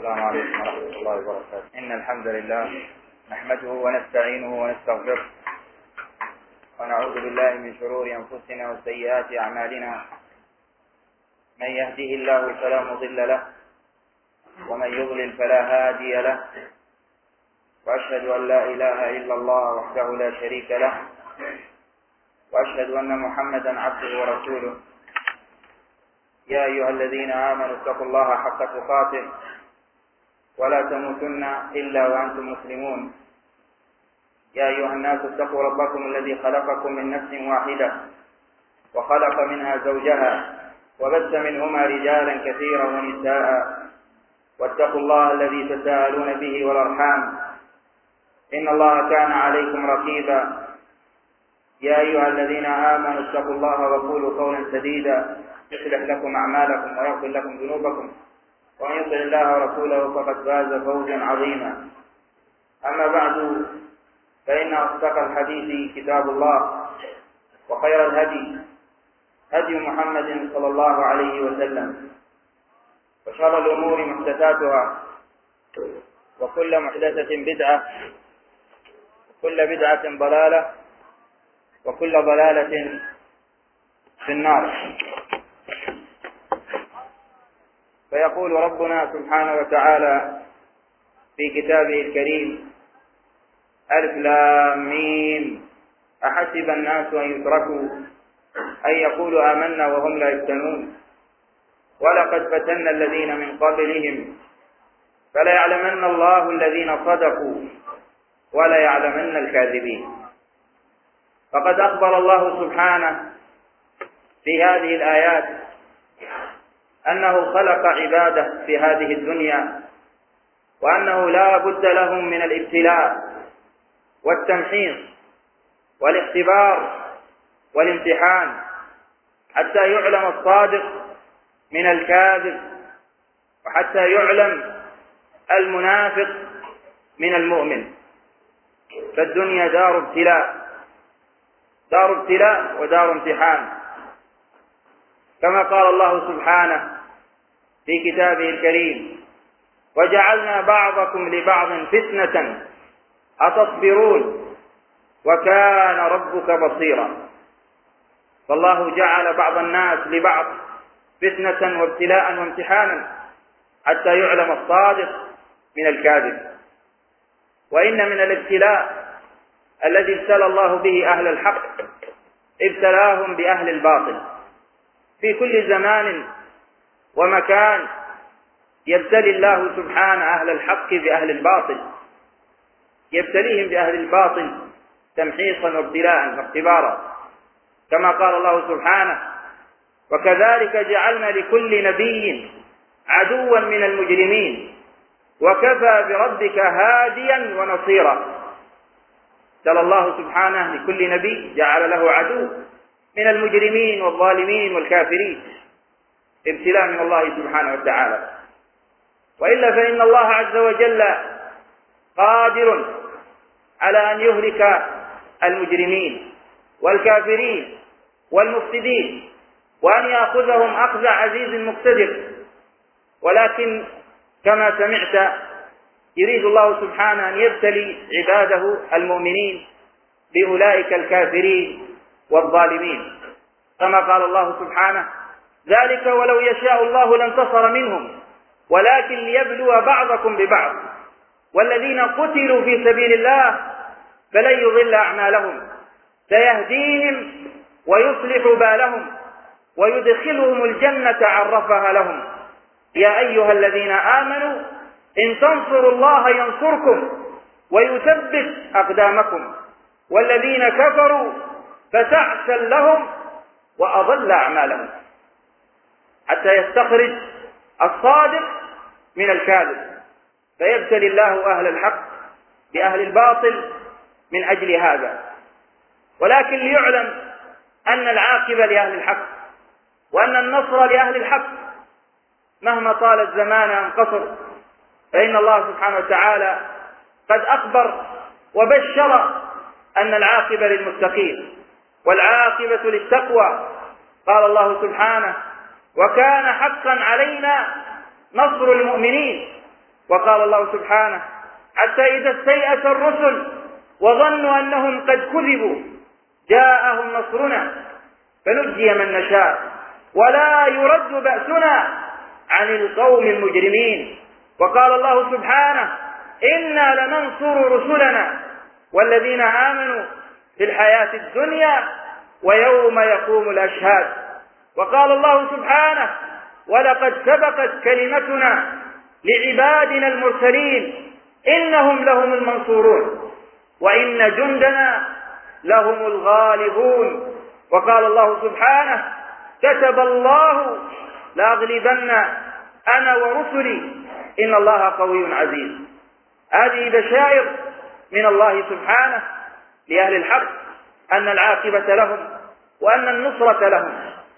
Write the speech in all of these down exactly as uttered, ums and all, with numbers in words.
السلام عليكم ورحمة الله وبركاته. إن الحمد لله نحمده ونستعينه ونستغفره ونعوذ بالله من شرور أنفسنا وسيئات أعمالنا. من يهده الله فلا مضل له ومن يضلل فلا هادي له، وأشهد أن لا إله إلا الله وحده لا شريك له، وأشهد أن محمدا عبده ورسوله. يا أيها الذين آمنوا اتقوا الله حق تقاته ولا تموتن إلا وأنتم مسلمون. يا أيها الناس اتقوا ربكم الذي خلقكم من نفس واحدة وخلق منها زوجها وبث منهما رجالا كثيرا ونساء، واتقوا الله الذي تساءلون به والأرحام إن الله كان عليكم رقيبا. يا أيها الذين آمنوا اتقوا الله وقولوا قولا سديدا يصلح لكم أعمالكم ويغفر لكم ذنوبكم، ومن يطع الله ورسوله فقد فاز فوزا عظيما. أما بعد، فإن أصدق الحديث كتاب الله، وخير الهدي هدي محمد صلى الله عليه وسلم، وشر الأمور محدثاتها، وكل محدثة بدعة، وكل بدعة ضلالة، وكل ضلالة في النار. فيقول ربنا سبحانه وتعالى في كتابه الكريم: ألف لام ميم أحسب الناس أن يتركوا أن يقولوا آمنا وهم لا يفتنون ولقد فتنا الذين من قبلهم فليعلمن الله الذين صدقوا وليعلمن الكاذبين. فقد أخبر الله سبحانه في هذه الآيات أنه خلق عباده في هذه الدنيا، وأنه لا بد لهم من الابتلاء والتمحيص والاختبار والامتحان حتى يعلم الصادق من الكاذب، وحتى يعلم المنافق من المؤمن. فالدنيا دار ابتلاء، دار ابتلاء ودار امتحان، كما قال الله سبحانه في كتابه الكريم: وجعلنا بعضكم لبعض فتنة أتصبرون وكان ربك بصيرا. فالله جعل بعض الناس لبعض فتنة وابتلاء وامتحانا حتى يعلم الصادق من الكاذب. وإن من الابتلاء الذي ابتلى الله به أهل الحق ابتلاهم بأهل الباطل. في كل زمان ومكان يبتلي الله سبحانه أهل الحق بأهل الباطل، يبتليهم بأهل الباطل تمحيصا وابتلاء واختبارا، كما قال الله سبحانه: وكذلك جعلنا لكل نبي عدوا من المجرمين وكفى بربك هاديا ونصيرا. ابتلى الله سبحانه لكل نبي جعل له عدو من المجرمين والظالمين والكافرين، ابتلاء من الله سبحانه وتعالى. وإلا فإن الله عز وجل قادر على أن يهلك المجرمين والكافرين والمفسدين وأن يأخذهم أخذ عزيز مقتدر، ولكن كما سمعت يريد الله سبحانه أن يبتلي عباده المؤمنين بأولئك الكافرين والظالمين، كما قال الله سبحانه: ذلك ولو يشاء الله لانتصر منهم ولكن ليبلو بعضكم ببعض والذين قتلوا في سبيل الله فلن يضل أعمالهم سيهديهم ويصلح بالهم ويدخلهم الجنة عرفها لهم. يا أيها الذين آمنوا إن تنصروا الله ينصركم ويثبت أقدامكم والذين كفروا فتعسا لهم وأضل أعمالهم، حتى يستخرج الصادق من الكاذب. فيبتلي الله أهل الحق بأهل الباطل من أجل هذا. ولكن ليعلم أن العاقبة لأهل الحق، وأن النصر لأهل الحق مهما طال الزمان أم قصر، فإن الله سبحانه وتعالى قد أخبر وبشر أن العاقبة للمتقين والعاقبة للتقوى. قال الله سبحانه: وكان حقا علينا نصر المؤمنين. وقال الله سبحانه: حتى إذا استيأس الرسل وظنوا أنهم قد كذبوا جاءهم نصرنا فنجي من نشاء ولا يرد بأسنا عن القوم المجرمين. وقال الله سبحانه: إنا لننصر رسلنا والذين آمنوا في الحياة الدنيا ويوم يقوم الأشهاد. وقال الله سبحانه: ولقد سبقت كلمتنا لعبادنا المرسلين إنهم لهم المنصورون وإن جندنا لهم الغالبون. وقال الله سبحانه: كتب الله لأغلبن أنا ورسلي إن الله قوي عزيز. هذه بشائر من الله سبحانه لأهل الحق أن العاقبة لهم وأن النصرة لهم.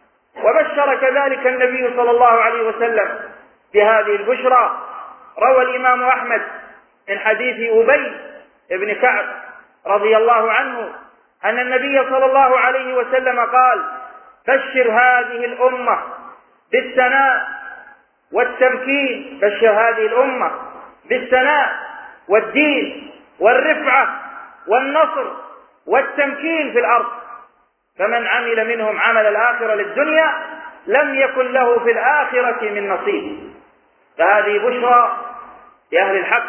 وبشر كذلك النبي صلى الله عليه وسلم بهذه البشرى. روى الإمام أحمد من حديث أبي بن كعب رضي الله عنه أن النبي صلى الله عليه وسلم قال: بشر هذه الأمة بالثناء والتمكين، بشر هذه الأمة بالثناء والدين والرفعة والنصر والتمكين في الأرض، فمن عمل منهم عمل الآخرة للدنيا لم يكن له في الآخرة من نصيب. فهذه بشرى لأهل الحق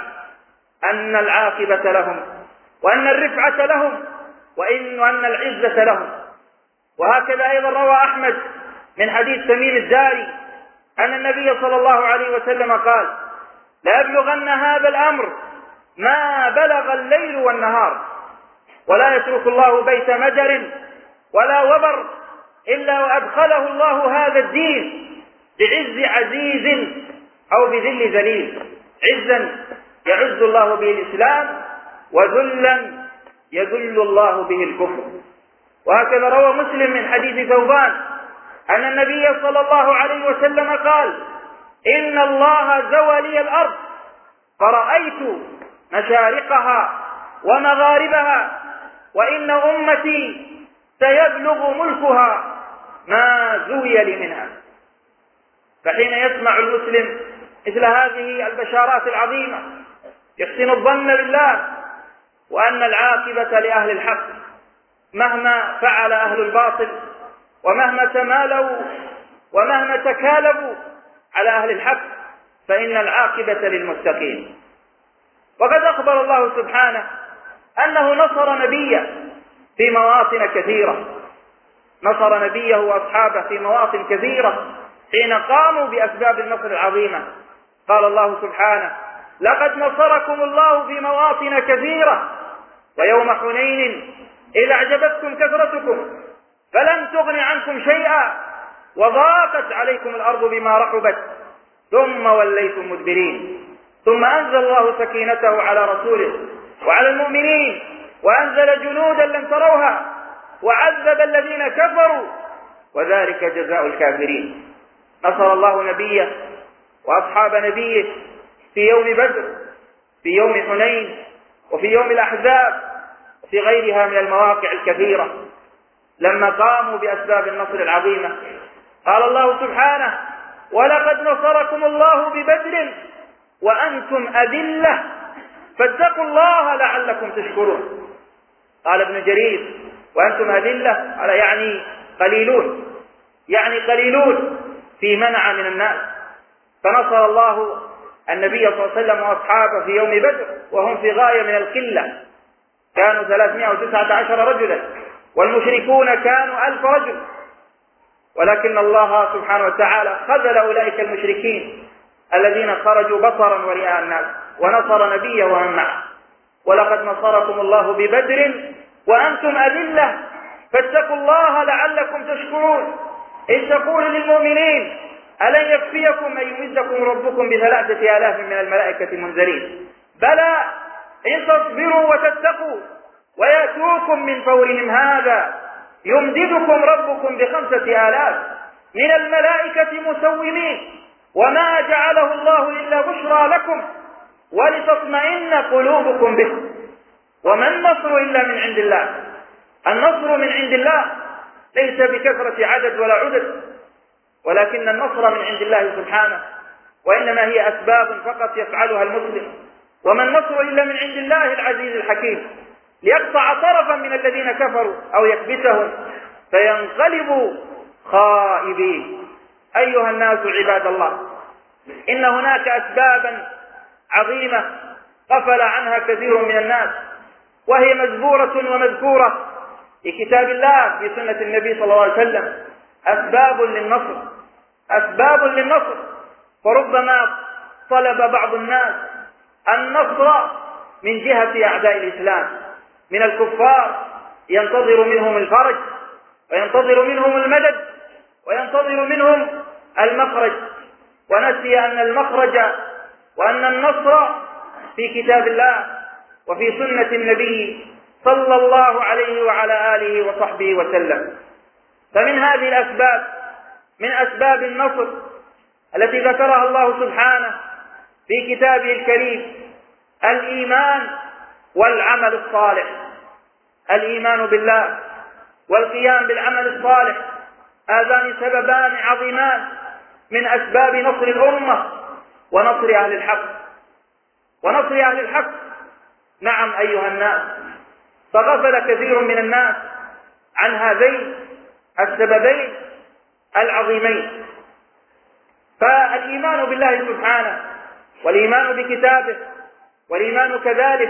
أن العاقبة لهم وأن الرفعة لهم وإن وأن العزة لهم. وهكذا أيضا روى أحمد من حديث تميم الداري أن النبي صلى الله عليه وسلم قال: لا يبلغن هذا الأمر ما بلغ الليل والنهار ولا يترك الله بيت مدر ولا وبر إلا وأدخله الله هذا الدين بعز عزيز أو بذل ذليل. عزا يعز الله به الإسلام وذلا يذل الله به الكفر. وهكذا روى مسلم من حديث ثوبان أن النبي صلى الله عليه وسلم قال: إن الله زوى لي الأرض فرأيت مشارقها ومغاربها وإن أمتي سيبلغ ملكها ما زوي لي منها. فحين يسمع المسلم مثل هذه البشارات العظيمة يحسن الظن بالله وأن العاقبة لأهل الحق مهما فعل أهل الباطل ومهما تمالوا ومهما تكالبوا على أهل الحق فإن العاقبة للمتقين. وقد أخبر الله سبحانه أنه نصر نبيه في مواطن كثيرة، نصر نبيه وأصحابه في مواطن كثيرة حين قاموا بأسباب النصر العظيمة. قال الله سبحانه: لقد نصركم الله في مواطن كثيرة ويوم حنين إذ أعجبتكم كثرتكم فلم تغن عنكم شيئا وضاقت عليكم الأرض بما رحبت ثم وليتم مدبرين. ثم أنزل الله سكينته على رسوله وعلى المؤمنين وأنزل جنودا لم تروها وعذب الذين كفروا وذلك جزاء الكافرين. نصر الله نبيه وأصحاب نبيه في يوم بدر، في يوم حنين، وفي يوم الأحزاب، وفي غيرها من المواقع الكثيرة لما قاموا بأسباب النصر العظيمة. قال الله سبحانه: ولقد نصركم الله ببدر وأنتم أذلة فاتقوا الله لعلكم تشكرون. قال ابن جرير: وأنتم أذلة على يعني قليلون، يعني قليلون في منع من الناس. فنصر الله النبي صلى الله عليه وسلم وأصحابه في يوم بدر وهم في غاية من القلة، كانوا ثلاثمائة وتسعة عشر رجلا والمشركون كانوا ألف رجل، ولكن الله سبحانه وتعالى خذل أولئك المشركين الذين خرجوا بصرا ورئاء الناس ونصر نبيه ومن معه. ولقد نصركم الله ببدر وأنتم أذلة فاتقوا الله لعلكم تشكرون. إذ تقول للمؤمنين: ألن يكفيكم أن يمدكم ربكم بثلاثة آلاف من الملائكة منزلين؟ بلى إن تصبروا وتتقوا ويأتوكم من فورهم هذا يمددكم ربكم بخمسة آلاف من الملائكة مسومين وما جعله الله إلا بشرى لكم ولتطمئن قلوبكم به وما النصر إلا من عند الله. النصر من عند الله ليس بكثرة عدد ولا عدد، ولكن النصر من عند الله سبحانه وإنما هي أسباب فقط يفعلها المسلم. وما النصر إلا من عند الله العزيز الحكيم، ليقطع طرفا من الذين كفروا أو يكبتهم فينقلبوا خائبين. أيها الناس عباد الله، إن هناك أسبابا عظيمة غفل عنها كثير من الناس، وهي مجبورة ومذكورة في كتاب الله في سنة النبي صلى الله عليه وسلم، أسباب للنصر، أسباب للنصر. فربما طلب بعض الناس النصر من جهة أعداء الإسلام من الكفار، ينتظر منهم الفرج وينتظر منهم المدد وينتظر منهم المخرج، ونسي أن المخرج وأن النصر في كتاب الله وفي سنة النبي صلى الله عليه وعلى آله وصحبه وسلم. فمن هذه الأسباب، من أسباب النصر التي ذكرها الله سبحانه في كتابه الكريم الإيمان والعمل الصالح. الإيمان بالله والقيام بالعمل الصالح هذان سببان عظيمان من أسباب نصر الأمة ونصر أهل الحق ونصر أهل الحق. نعم أيها الناس، فغفل كثير من الناس عن هذين السببين العظيمين. فالإيمان بالله سبحانه والإيمان بكتابه والإيمان كذلك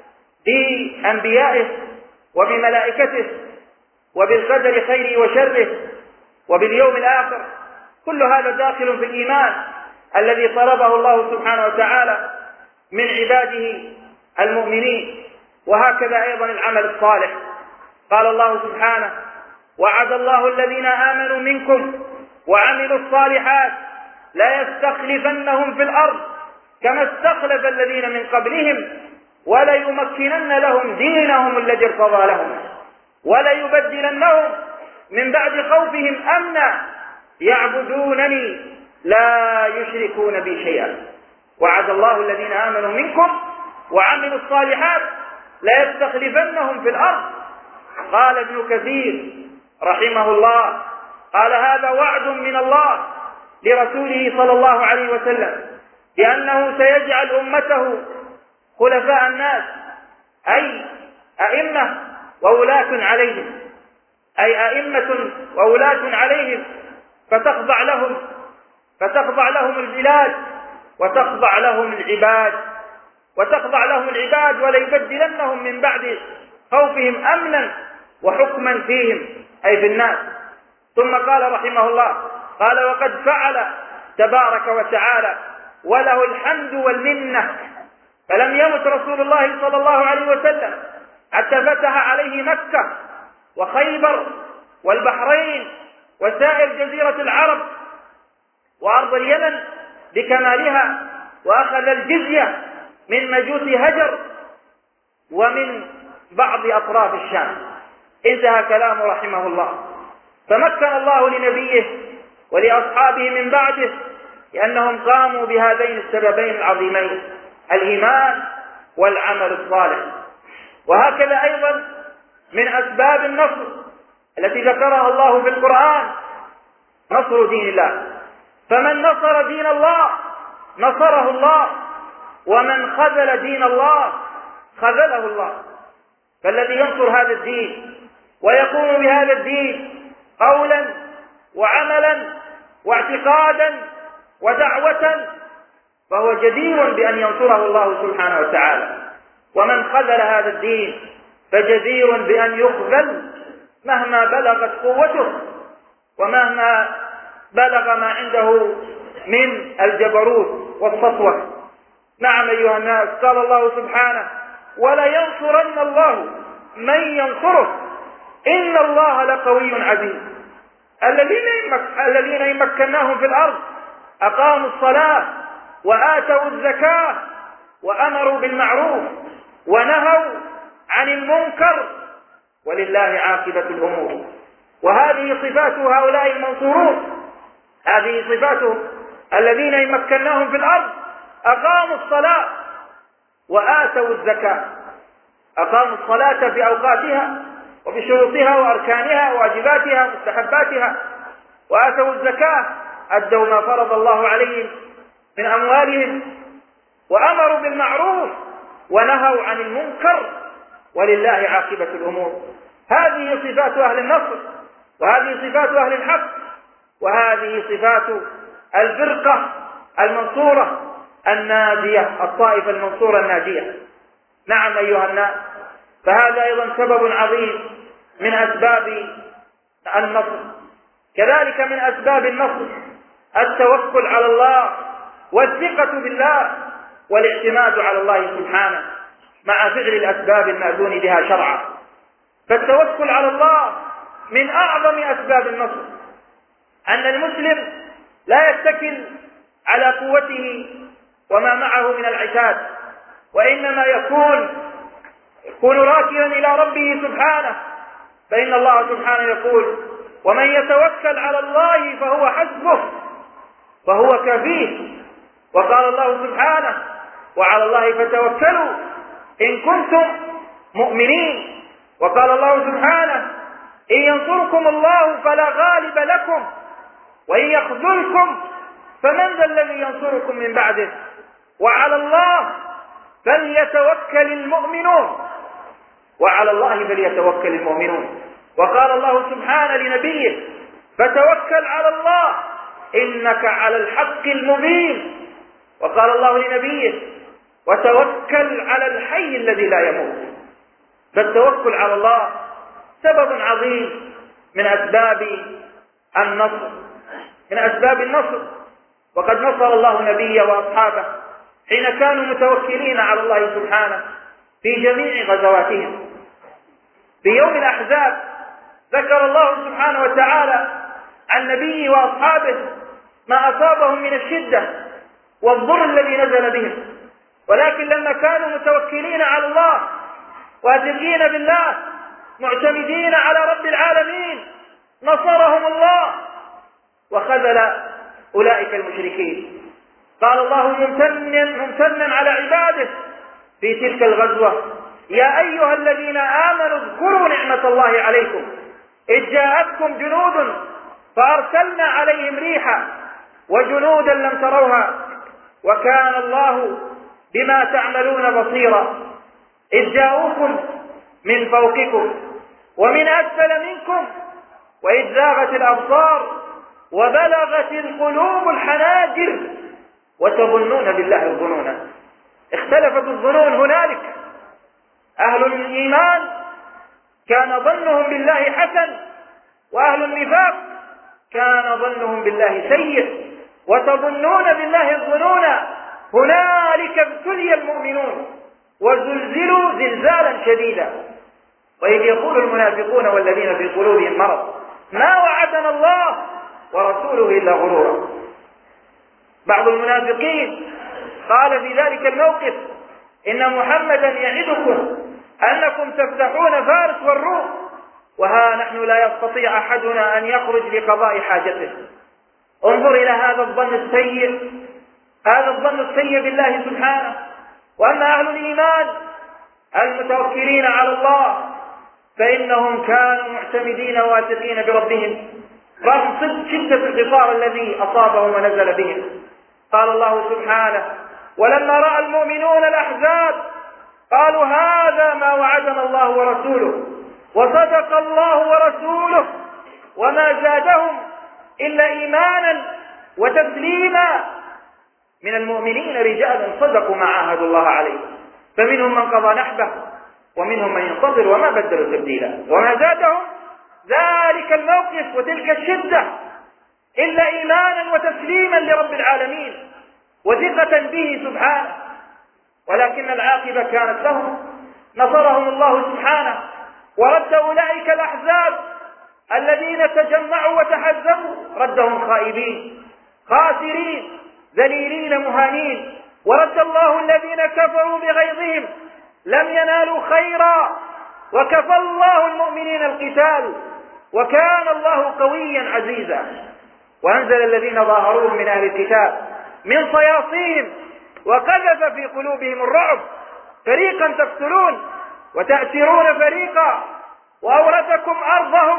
بأنبيائه وبملائكته وبالقدر خيره وشره وباليوم الآخر، كل هذا داخل في الإيمان الذي طلبه الله سبحانه وتعالى من عباده المؤمنين. وهكذا أيضا العمل الصالح. قال الله سبحانه: وعد الله الذين آمنوا منكم وعملوا الصالحات لا يستخلفنهم في الأرض كما استخلف الذين من قبلهم وليمكنن لهم دينهم الذي ارتضى لهم وليبدلنهم من بعد خوفهم أمنا يعبدونني لا يشركون بي شيئا. وعد الله الذين آمنوا منكم وعملوا الصالحات لا يستخلفنهم في الأرض. قال ابن كثير رحمه الله: قال هذا وعد من الله لرسوله صلى الله عليه وسلم بأنه سيجعل أمته خلفاء الناس، أي أئمة وولاة عليهم، أي أئمة وولاة عليهم، فتخضع لهم فتخضع لهم البلاد وتخضع لهم العباد وتخضع لهم العباد وليبدلنهم من بعد خوفهم أمنا وحكما فيهم، أي في الناس. ثم قال رحمه الله: قال وقد فعل تبارك وتعالى وله الحمد والمنة، فلم يمت رسول الله صلى الله عليه وسلم حتى فتح عليه مكة وخيبر والبحرين وسائر جزيرة العرب وأرض اليمن بكمالها، وأخذ الجزية من مجوس هجر ومن بعض أطراف الشام. انتهى كلامه رحمه الله. فمكن الله لنبيه ولأصحابه من بعده لأنهم قاموا بهذين السببين العظيمين: الإيمان والعمل الصالح. وهكذا أيضا من أسباب النصر التي ذكرها الله في القرآن نصر دين الله. فمن نصر دين الله نصره الله، ومن خذل دين الله خذله الله. فالذي ينصر هذا الدين ويقوم بهذا الدين قولا وعملا واعتقادا ودعوة فهو جدير بأن ينصره الله سبحانه وتعالى. ومن خذل هذا الدين فجدير بأن يخذل مهما بلغت قوته ومهما بلغ ما عنده من الجبروت والسطوة. نعم أيها الناس، قال الله سبحانه: ولينصرن الله من ينصره إن الله لقوي عزيز. الذين إن مكناهم في الأرض أقاموا الصلاة وآتوا الزكاة وأمروا بالمعروف ونهوا عن المنكر ولله عاقبة الأمور. وهذه صفات هؤلاء المنصورون، هذه صفاتهم الذين إن مكناهم في الأرض أقاموا الصلاة وآتوا الزكاة. أقاموا الصلاة في أوقاتها وبشروطها وأركانها وواجباتها ومستحباتها، وآتوا الزكاة، أدوا ما فرض الله عليهم من أموالهم، وأمروا بالمعروف ونهوا عن المنكر، ولله عاقبة الأمور. هذه صفات أهل النصر، وهذه صفات أهل الحق، وهذه صفات الفرقة المنصورة الناجية، الطائفة المنصورة الناجية. نعم أيها الناس، فهذا أيضا سبب عظيم من أسباب النصر. كذلك من أسباب النصر التوكل على الله والثقة بالله والاعتماد على الله سبحانه مع فعل الأسباب المأذون بها شرعا. فالتوكل على الله من أعظم أسباب النصر، أن المسلم لا يتكل على قوته وما معه من العتاد، وإنما يكون يكون راكنا إلى ربه سبحانه، فإن الله سبحانه يقول: ومن يتوكل على الله فهو حسبه فهو كفيه. وقال الله سبحانه: وعلى الله فتوكلوا إن كنتم مؤمنين. وقال الله سبحانه: إن ينصركم الله فلا غالب لكم وإن يخذلكم فمن ذا الذي ينصركم من بعده وعلى الله فليتوكل المؤمنون وعلى الله فليتوكل المؤمنون. وقال الله سبحانه لنبيه: فتوكل على الله إنك على الحق المبين. وقال الله لنبيه: وتوكل على الحي الذي لا يموت. فالتوكل على الله سبب عظيم من أسباب النصر من أسباب النصر وقد نصر الله نبيه وأصحابه حين كانوا متوكلين على الله سبحانه في جميع غزواتهم. في يوم الأحزاب ذكر الله سبحانه وتعالى عن نبيه وأصحابه ما أصابهم من الشدة والضر الذي نزل بهم، ولكن لما كانوا متوكلين على الله واثقين بالله معتمدين على رب العالمين نصرهم الله وخذل أولئك المشركين. قال الله ممتنا ممتنا على عباده في تلك الغزوة: يا أيها الذين آمنوا اذكروا نعمة الله عليكم إذ جاءتكم جنود فأرسلنا عليهم ريحا وجنودا لم تروها وكان الله بما تعملون بصيرا إذ جاءوكم من فوقكم ومن أسفل منكم وإذ زاغت الأبصار وبلغت القلوب الحناجر وتظنون بالله الظنون. اختلفت الظنون هنالك. أهل الإيمان كان ظنهم بالله حسن، وأهل النفاق كان ظنهم بالله سيء. وتظنون بالله الظنون هنالك ابتلي المؤمنون وزلزلوا زلزالا شديدا. وإذ يقول المنافقون والذين في قلوبهم مرض ما وعدنا الله ورسوله إلا غرورا. بعض المنافقين قال في ذلك الموقف: إن محمدا يعدكم أنكم تفتحون فارس والروم وها نحن لا يستطيع أحدنا أن يخرج لقضاء حاجته. انظر إلى هذا الظن السيء هذا الظن السيء بالله سبحانه. وأما أهل الإيمان المتوكلين على الله فإنهم كانوا معتمدين واثقين بربهم رغم شدة الحصار الذي أصابهم ونزل بهم. قال الله سبحانه: ولما رأى المؤمنون الأحزاب قالوا هذا ما وعدنا الله ورسوله وصدق الله ورسوله وما زادهم إلا إيمانا وتسليما. من المؤمنين رجال صدقوا ما عاهدوا الله عليه فمنهم من قضى نحبه ومنهم من ينتظر وما بدلوا تبديلا. وما زادهم ذلك الموقف وتلك الشدة إلا إيمانا وتسليما لرب العالمين وثقة به سبحانه. ولكن العاقبة كانت لهم، نصرهم الله سبحانه ورد أولئك الأحزاب الذين تجمعوا وتحزبوا ردهم خائبين خاسرين ذليلين مهانين. ورد الله الذين كفروا بغيظهم لم ينالوا خيرا وكفى الله المؤمنين القتال وكان الله قويا عزيزا. وأنزل الذين ظاهروهم من أهل الكتاب من صياصيهم وقذف في قلوبهم الرعب فريقا تقتلون وتأسرون فريقا وأورثكم أرضهم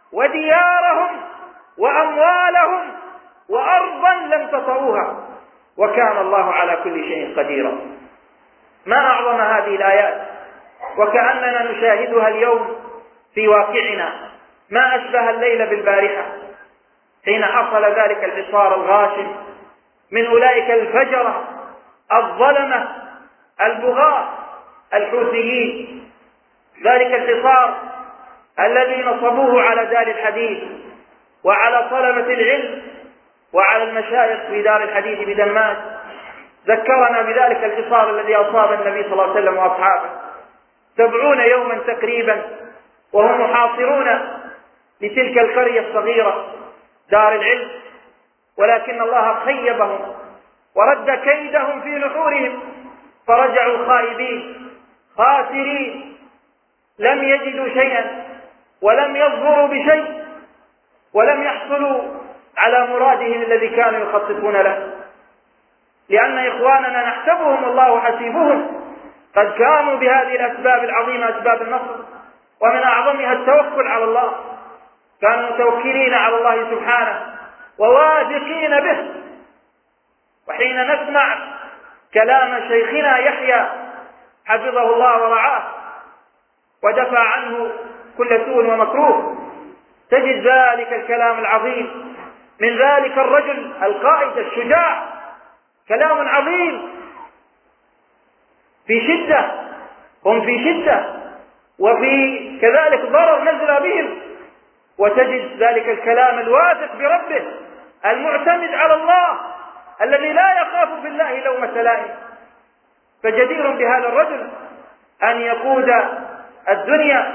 وديارهم وأموالهم وأرضا لم تطئوها وكان الله على كل شيء قديرا. ما أعظم هذه الآيات، وكأننا نشاهدها اليوم في واقعنا. ما أشبه الليل بالبارحة حين حصل ذلك الحصار الغاشم من أولئك الفجرة الظلمة البغاة الحوثيين، ذلك الحصار الذي نصبوه على دار الحديث وعلى طلبة العلم وعلى المشايخ في دار الحديث بدماج. ذكرنا بذلك الحصار الذي أصاب النبي صلى الله عليه وسلم وأصحابه سبعون يوما تقريبا وهم محاصرون لتلك القرية الصغيرة دار العلم، ولكن الله خيبهم ورد كيدهم في نحورهم، فرجعوا خائبين خاسرين، لم يجدوا شيئا ولم يظفروا بشيء ولم يحصلوا على مرادهم الذي كانوا يخططون له، لأن إخواننا نحسبهم الله حسيبهم قد كانوا بهذه الأسباب العظيمة أسباب النصر، ومن أعظمها التوكل على الله. كانوا متوكلين على الله سبحانه وواثقين به. وحين نسمع كلام شيخنا يحيى حفظه الله ورعاه ودفع عنه كل سوء ومكروه، تجد ذلك الكلام العظيم من ذلك الرجل القائد الشجاع، كلام عظيم في شدة، هم في شدة وفي كذلك ضرر نزل بهم، وتجد ذلك الكلام الواثق بربه المعتمد على الله الذي لا يخاف في الله لومة لائم. فجدير بهذا الرجل أن يقود الدنيا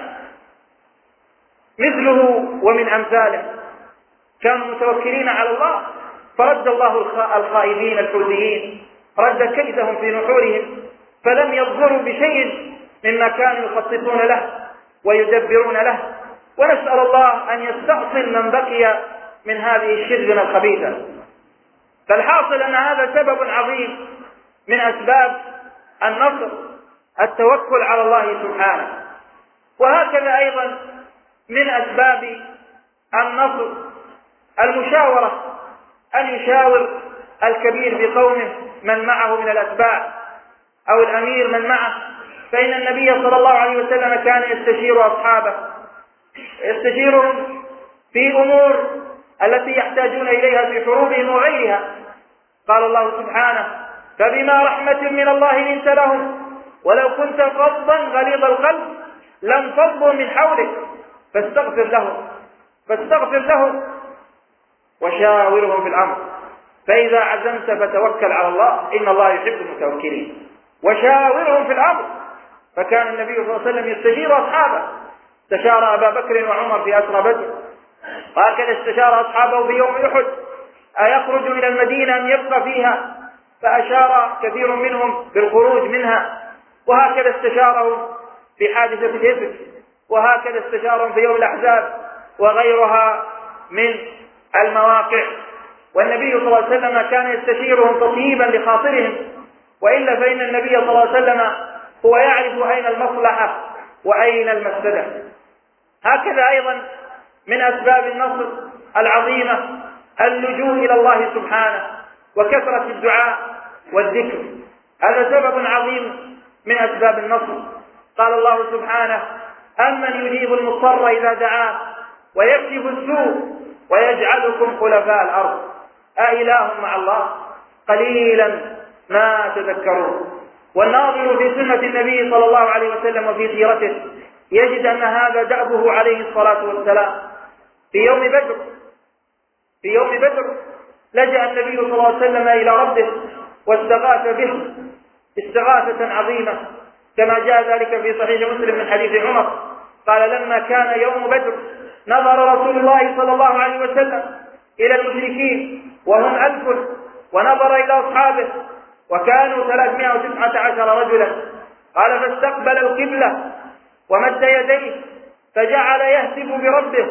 مثله ومن أمثاله. كانوا متوكلين على الله فرد الله الخائبين الحوثيين، رد كيدهم في نحورهم، فلم يظفروا بشيء مما كانوا يخططون له ويدبرون له. ونسأل الله أن يستأصل من بقي من هذه الشرذمة الخبيثة. فالحاصل أن هذا سبب عظيم من أسباب النصر، التوكل على الله سبحانه. وهكذا أيضا من أسباب النصر المشاورة، أن يشاور الكبير بقومه من معه من الأتباع أو الأمير من معه. فإن النبي صلى الله عليه وسلم كان يستشير أصحابه، يستشيرهم في أمور التي يحتاجون إليها في حروبهم وغيرها. قال الله سبحانه: فبما رحمة من الله لنت لهم ولو كنت فظا غليظ القلب لانفضوا من حولك فاستغفر لهم فاستغفر لهم وشاورهم في الأمر فإذا عزمت فتوكل على الله إن الله يحب المتوكلين. وشاورهم في الأمر. فكان النبي صلى الله عليه وسلم يستشير أصحابه، استشار أبا بكر وعمر في أسرى بدر، وهكذا استشار أصحابه في يوم أحد أيخرج إلى المدينة أم يبقى فيها، فأشار كثير منهم بالخروج منها. وهكذا استشارهم في حادثة الإفك، وهكذا استشارهم في يوم الأحزاب وغيرها من المواقع. والنبي صلى الله عليه وسلم كان يستشيرهم تطييبا لخاطرهم، وإلا فإن النبي صلى الله عليه وسلم هو يعرف أين المصلحة وأين المفسدة. هكذا أيضا من أسباب النصر العظيمة اللجوء إلى الله سبحانه وكثرة الدعاء والذكر، هذا سبب عظيم من أسباب النصر. قال الله سبحانه: أمن يجيب المضطر إذا دعاه ويكشف السوء ويجعلكم خلفاء الأرض أإله مع الله قليلا ما تذكرون. والناظر في سنة النبي صلى الله عليه وسلم وفي سيرته يجد أن هذا دأبه عليه الصلاة والسلام. في يوم بدر في يوم بدر لجأ النبي صلى الله عليه وسلم إلى ربه واستغاث به استغاثة عظيمة، كما جاء ذلك في صحيح مسلم من حديث عمر قال: لما كان يوم بدر نظر رسول الله صلى الله عليه وسلم إلى المشركين وهم ألف، ونظر إلى أصحابه وكانوا ثلاثمائة وتسعة عشر رجلا. قال: فاستقبل القبلة ومد يديه فجعل يهتف بربه: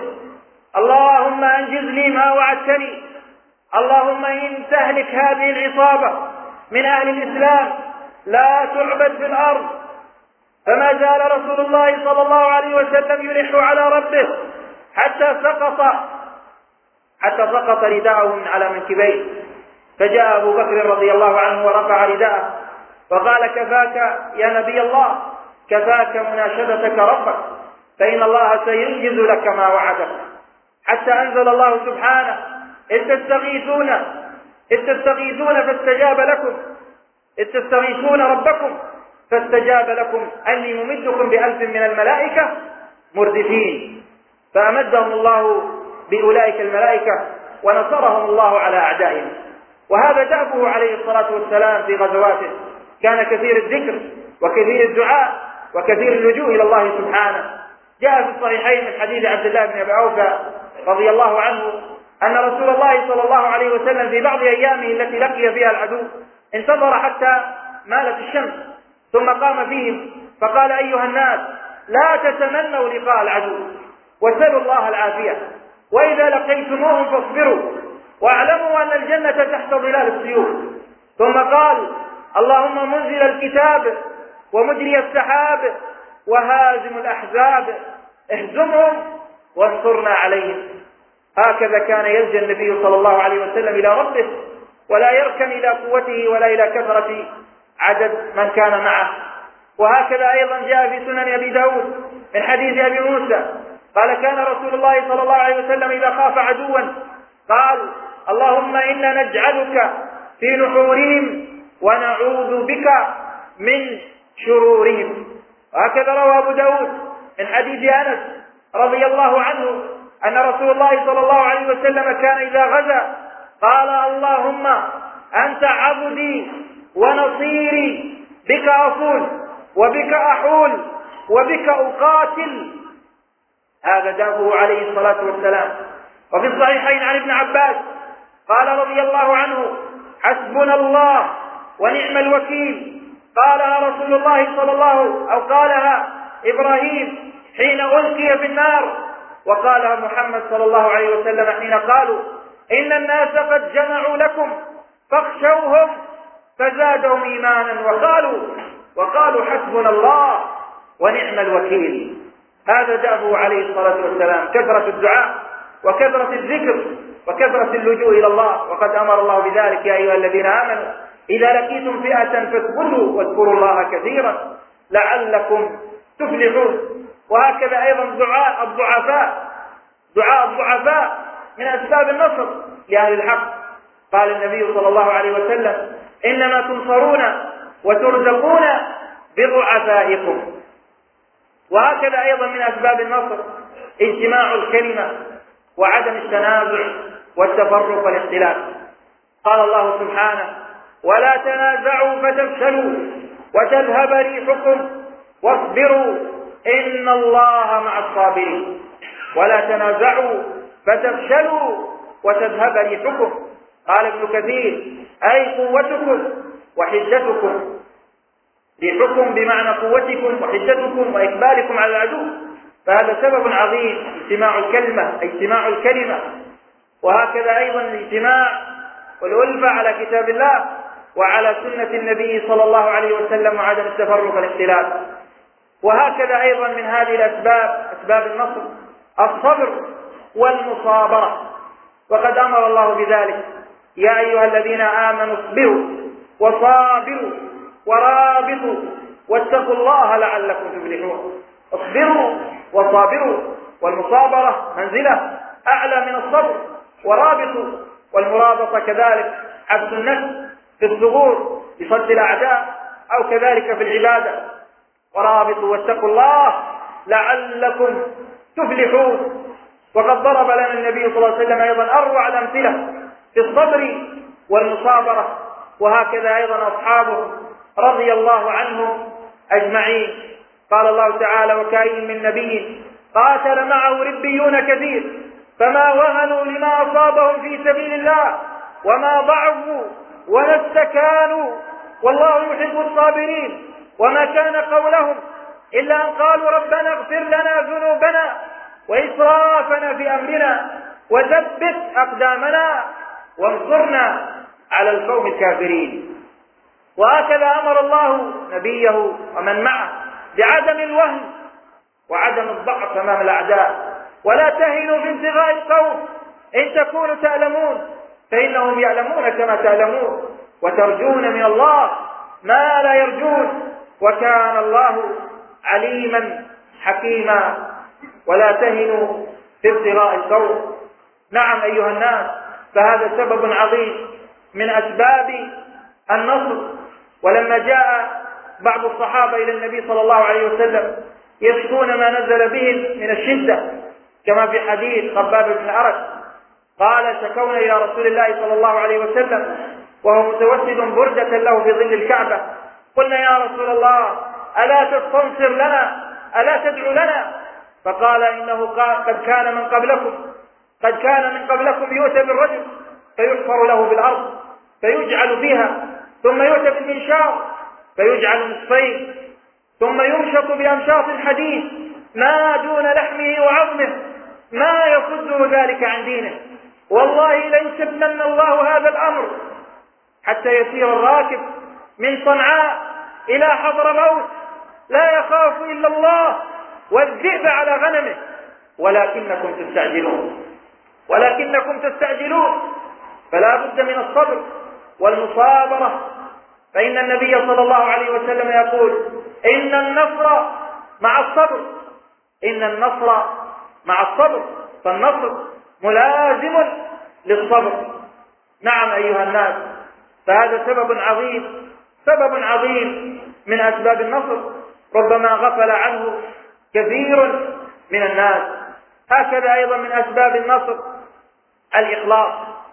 اللهم أنجز لي ما وعدتني، اللهم إن تهلك هذه العصابة من أهل الإسلام لا تعبد في الأرض. فما زال رسول الله صلى الله عليه وسلم يلح على ربه حتى سقط حتى سقط رداءه من على منكبيه. فجاء أبو بكر رضي الله عنه ورفع رداءه وقال: كفاك يا نبي الله، كفاك مناشدتك ربك، فإن الله سينجز لك ما وعدك. حتى أنزل الله سبحانه: إذ تستغيثون إذ تستغيثون فاستجاب لكم إذ تستغيثون ربكم فاستجاب لكم أني ممدكم بألف من الملائكة مردفين. فأمدهم الله بأولئك الملائكة ونصرهم الله على أعدائهم. وهذا دأبه عليه الصلاة والسلام في غزواته، كان كثير الذكر وكثير الدعاء وكثير اللجوء إلى الله سبحانه. جاء في الصحيحين من حديث عبد الله بن أبي أوفى رضي الله عنه أن رسول الله صلى الله عليه وسلم في بعض أيامه التي لقي فيها العدو انتظر حتى مالت الشمس ثم قام فيهم فقال: أيها الناس، لا تتمنوا لقاء العدو وسلوا الله العافية، وإذا لقيتموهم فاصبروا واعلموا أن الجنة تحت ظلال السيوف. ثم قال: اللهم منزل الكتاب ومجري السحاب وهازم الأحزاب اهزمهم وانصرنا عليهم. هكذا كان يلجأ النبي صلى الله عليه وسلم إلى ربه، ولا يركن إلى قوته ولا إلى كثرة عدد من كان معه. وهكذا أيضا جاء في سنن أبي داود من حديث أبي موسى قال: كان رسول الله صلى الله عليه وسلم إذا خاف عدوا قال: اللهم إنا نجعلك في نحورهم ونعوذ بك من شرورهم. وهكذا روى أبو داود من حديث أنس رضي الله عنه أن رسول الله صلى الله عليه وسلم كان إذا غزا قال: اللهم أنت عبدي ونصيري، بك أصول وبك أحول وبك أقاتل. هذا دابه عليه الصلاة والسلام. وفي الصحيحين عن ابن عباس قال رضي الله عنه: حسبنا الله ونعم الوكيل. قالها رسول الله صلى الله أو قالها إبراهيم حين ألقي في النار، وقالها محمد صلى الله عليه وسلم حين قالوا: إن الناس قد جمعوا لكم فاخشوهم، فزادهم إيمانا وقالوا وقالوا حسبنا الله ونعم الوكيل. هذا دأبه عليه الصلاة والسلام، كثرة الدعاء وكثرة الذكر وكثرة اللجوء إلى الله. وقد أمر الله بذلك: يا أيها الذين آمنوا إذا لقيتم فئة فاثبتوا واذكروا الله كثيرا لعلكم تفلحون. وهكذا أيضا دعاء الضعفاء دعاء الضعفاء من أسباب النصر لأهل الحق. قال النبي صلى الله عليه وسلم: إنما تنصرون وترزقون بضعفائكم. وهكذا أيضا من أسباب النصر اجتماع الكلمة وعدم التنازع والتفرق والاختلاف. قال الله سبحانه: ولا تنازعوا فتفشلوا وتذهب ريحكم واصبروا إن الله مع الصابرين. ولا تنازعوا فتفشلوا وتذهب ريحكم. قال ابن كثير: أي قوتكم وحجتكم. ريحكم بمعنى قوتكم وحجتكم وإقبالكم على العدو. فهذا سبب عظيم اجتماع الكلمة اجتماع الكلمة. وهكذا أيضا الاجتماع والألفة على كتاب الله وعلى سنة النبي صلى الله عليه وسلم وعدم التفرق والاختلاف. وهكذا أيضا من هذه الأسباب أسباب النصر الصبر والمصابرة. وقد أمر الله بذلك: يا أيها الذين آمنوا اصبروا وصابروا ورابطوا واتقوا الله لعلكم تفلحون. اصبروا وصابروا، والمصابرة منزلة أعلى من الصبر، ورابطوا والمرابطة كذلك حبس النفس في الثغور بصد الأعداء أو كذلك في العبادة. ورابطوا واتقوا الله لعلكم تفلحون. وقد ضرب لنا النبي صلى الله عليه وسلم أيضا أروع الأمثلة في الصبر والمصابرة. وهكذا أيضا أصحابه رضي الله عنهم أجمعين. قال الله تعالى: وكأين من نبي قاتل معه ربيون كثير فما وهنوا لما أصابهم في سبيل الله وما ضعفوا ولا استكانوا والله يحب الصابرين. وما كان قولهم إلا أن قالوا: ربنا اغفر لنا ذنوبنا وإسرافنا في أمرنا وثبت أقدامنا وانصرنا على القوم الكافرين. وهكذا أمر الله نبيه ومن معه بعدم الوهن وعدم الضعف أمام الأعداء. ولا تهنوا في ابتغاء القوم إن تكونوا تألمون فإنهم يعلمون كما تعلمون وترجون من الله ما لا يرجون، وكان الله عليما حكيما. ولا تهنوا في ابتغاء القوم. نعم أيها الناس، فهذا سبب عظيم من أسباب النصر. ولما جاء بعض الصحابة إلى النبي صلى الله عليه وسلم يشكون ما نزل بهم من الشدة كما في حديث خباب بن الأرت قال: شكونا إلى رسول الله صلى الله عليه وسلم وهو متوسد بردة له في ظل الكعبة، قلنا: يا رسول الله ألا تستنصر لنا، ألا تدعو لنا؟ فقال: إنه قد كان من قبلكم قد كان من قبلكم يؤتى بالرجل فيحفر له بالأرض فيجعل فيها، ثم يؤتى بالمنشار فيجعل نصفين، ثم يمشط بأمشاط الحديد ما دون لحمه وعظمه، ما يصده ذلك عن دينه. والله ليتمن الله هذا الأمر حتى يسير الراكب من صنعاء إلى حضرموت لا يخاف إلا الله والذئب على غنمه، ولكنكم تستعجلون ولكنكم تستعجلون فلا بد من الصبر والمصابرة. فإن النبي صلى الله عليه وسلم يقول: إن النصر مع الصبر إن النصر مع الصبر فالنصر ملازم للصبر. نعم أيها الناس، فهذا سبب عظيم سبب عظيم من أسباب النصر ربما غفل عنه كثير من الناس. هكذا أيضا من أسباب النصر الإخلاص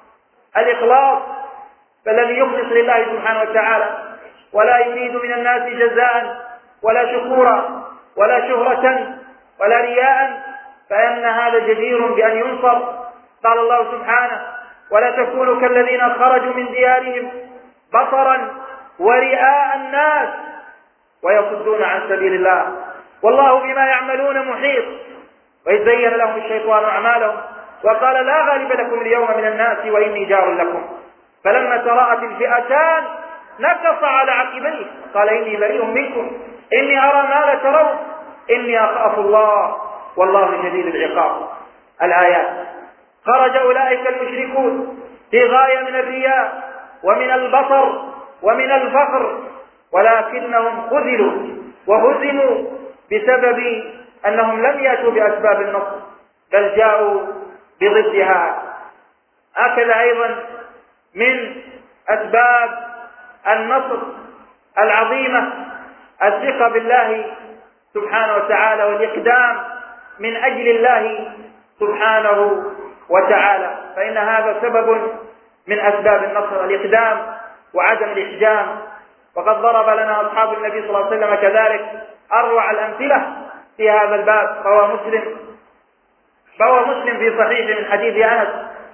الإخلاص فالذي يخلص لله سبحانه وتعالى ولا يريد من الناس جزاء ولا شكورا ولا شهرة ولا رياء، فإن هذا جدير بأن ينصر. قال الله سبحانه: ولا تكونوا كالذين خرجوا من ديارهم بطرا ورئاء الناس ويصدون عن سبيل الله والله بما يعملون محيط. وإذ زين لهم الشيطان أعمالهم وقال: لا غالب لكم اليوم من الناس وإني جار لكم، فلما تراءت الفئتان نكص على عقبيه قال: إني بريء منكم إني أرى ما لا ترون إني أخاف الله والله شديد العقاب. الآيات. خرج أولئك المشركون في غاية من الرياء ومن البطر ومن الفخر، ولكنهم خذلوا وهزموا بسبب أنهم لم يأتوا بأسباب النصر بل جاءوا بضدها. هكذا أيضا من أسباب النصر العظيمة الثقة بالله سبحانه وتعالى والإقدام من أجل الله سبحانه وتعالى، فإن هذا سبب من أسباب النصر الإقدام وعدم الإحجام. وقد ضرب لنا أصحاب النبي صلى الله عليه وسلم كذلك أروع الأمثلة في هذا الباب. روى مسلم روى مسلم في صحيح من حديث أنس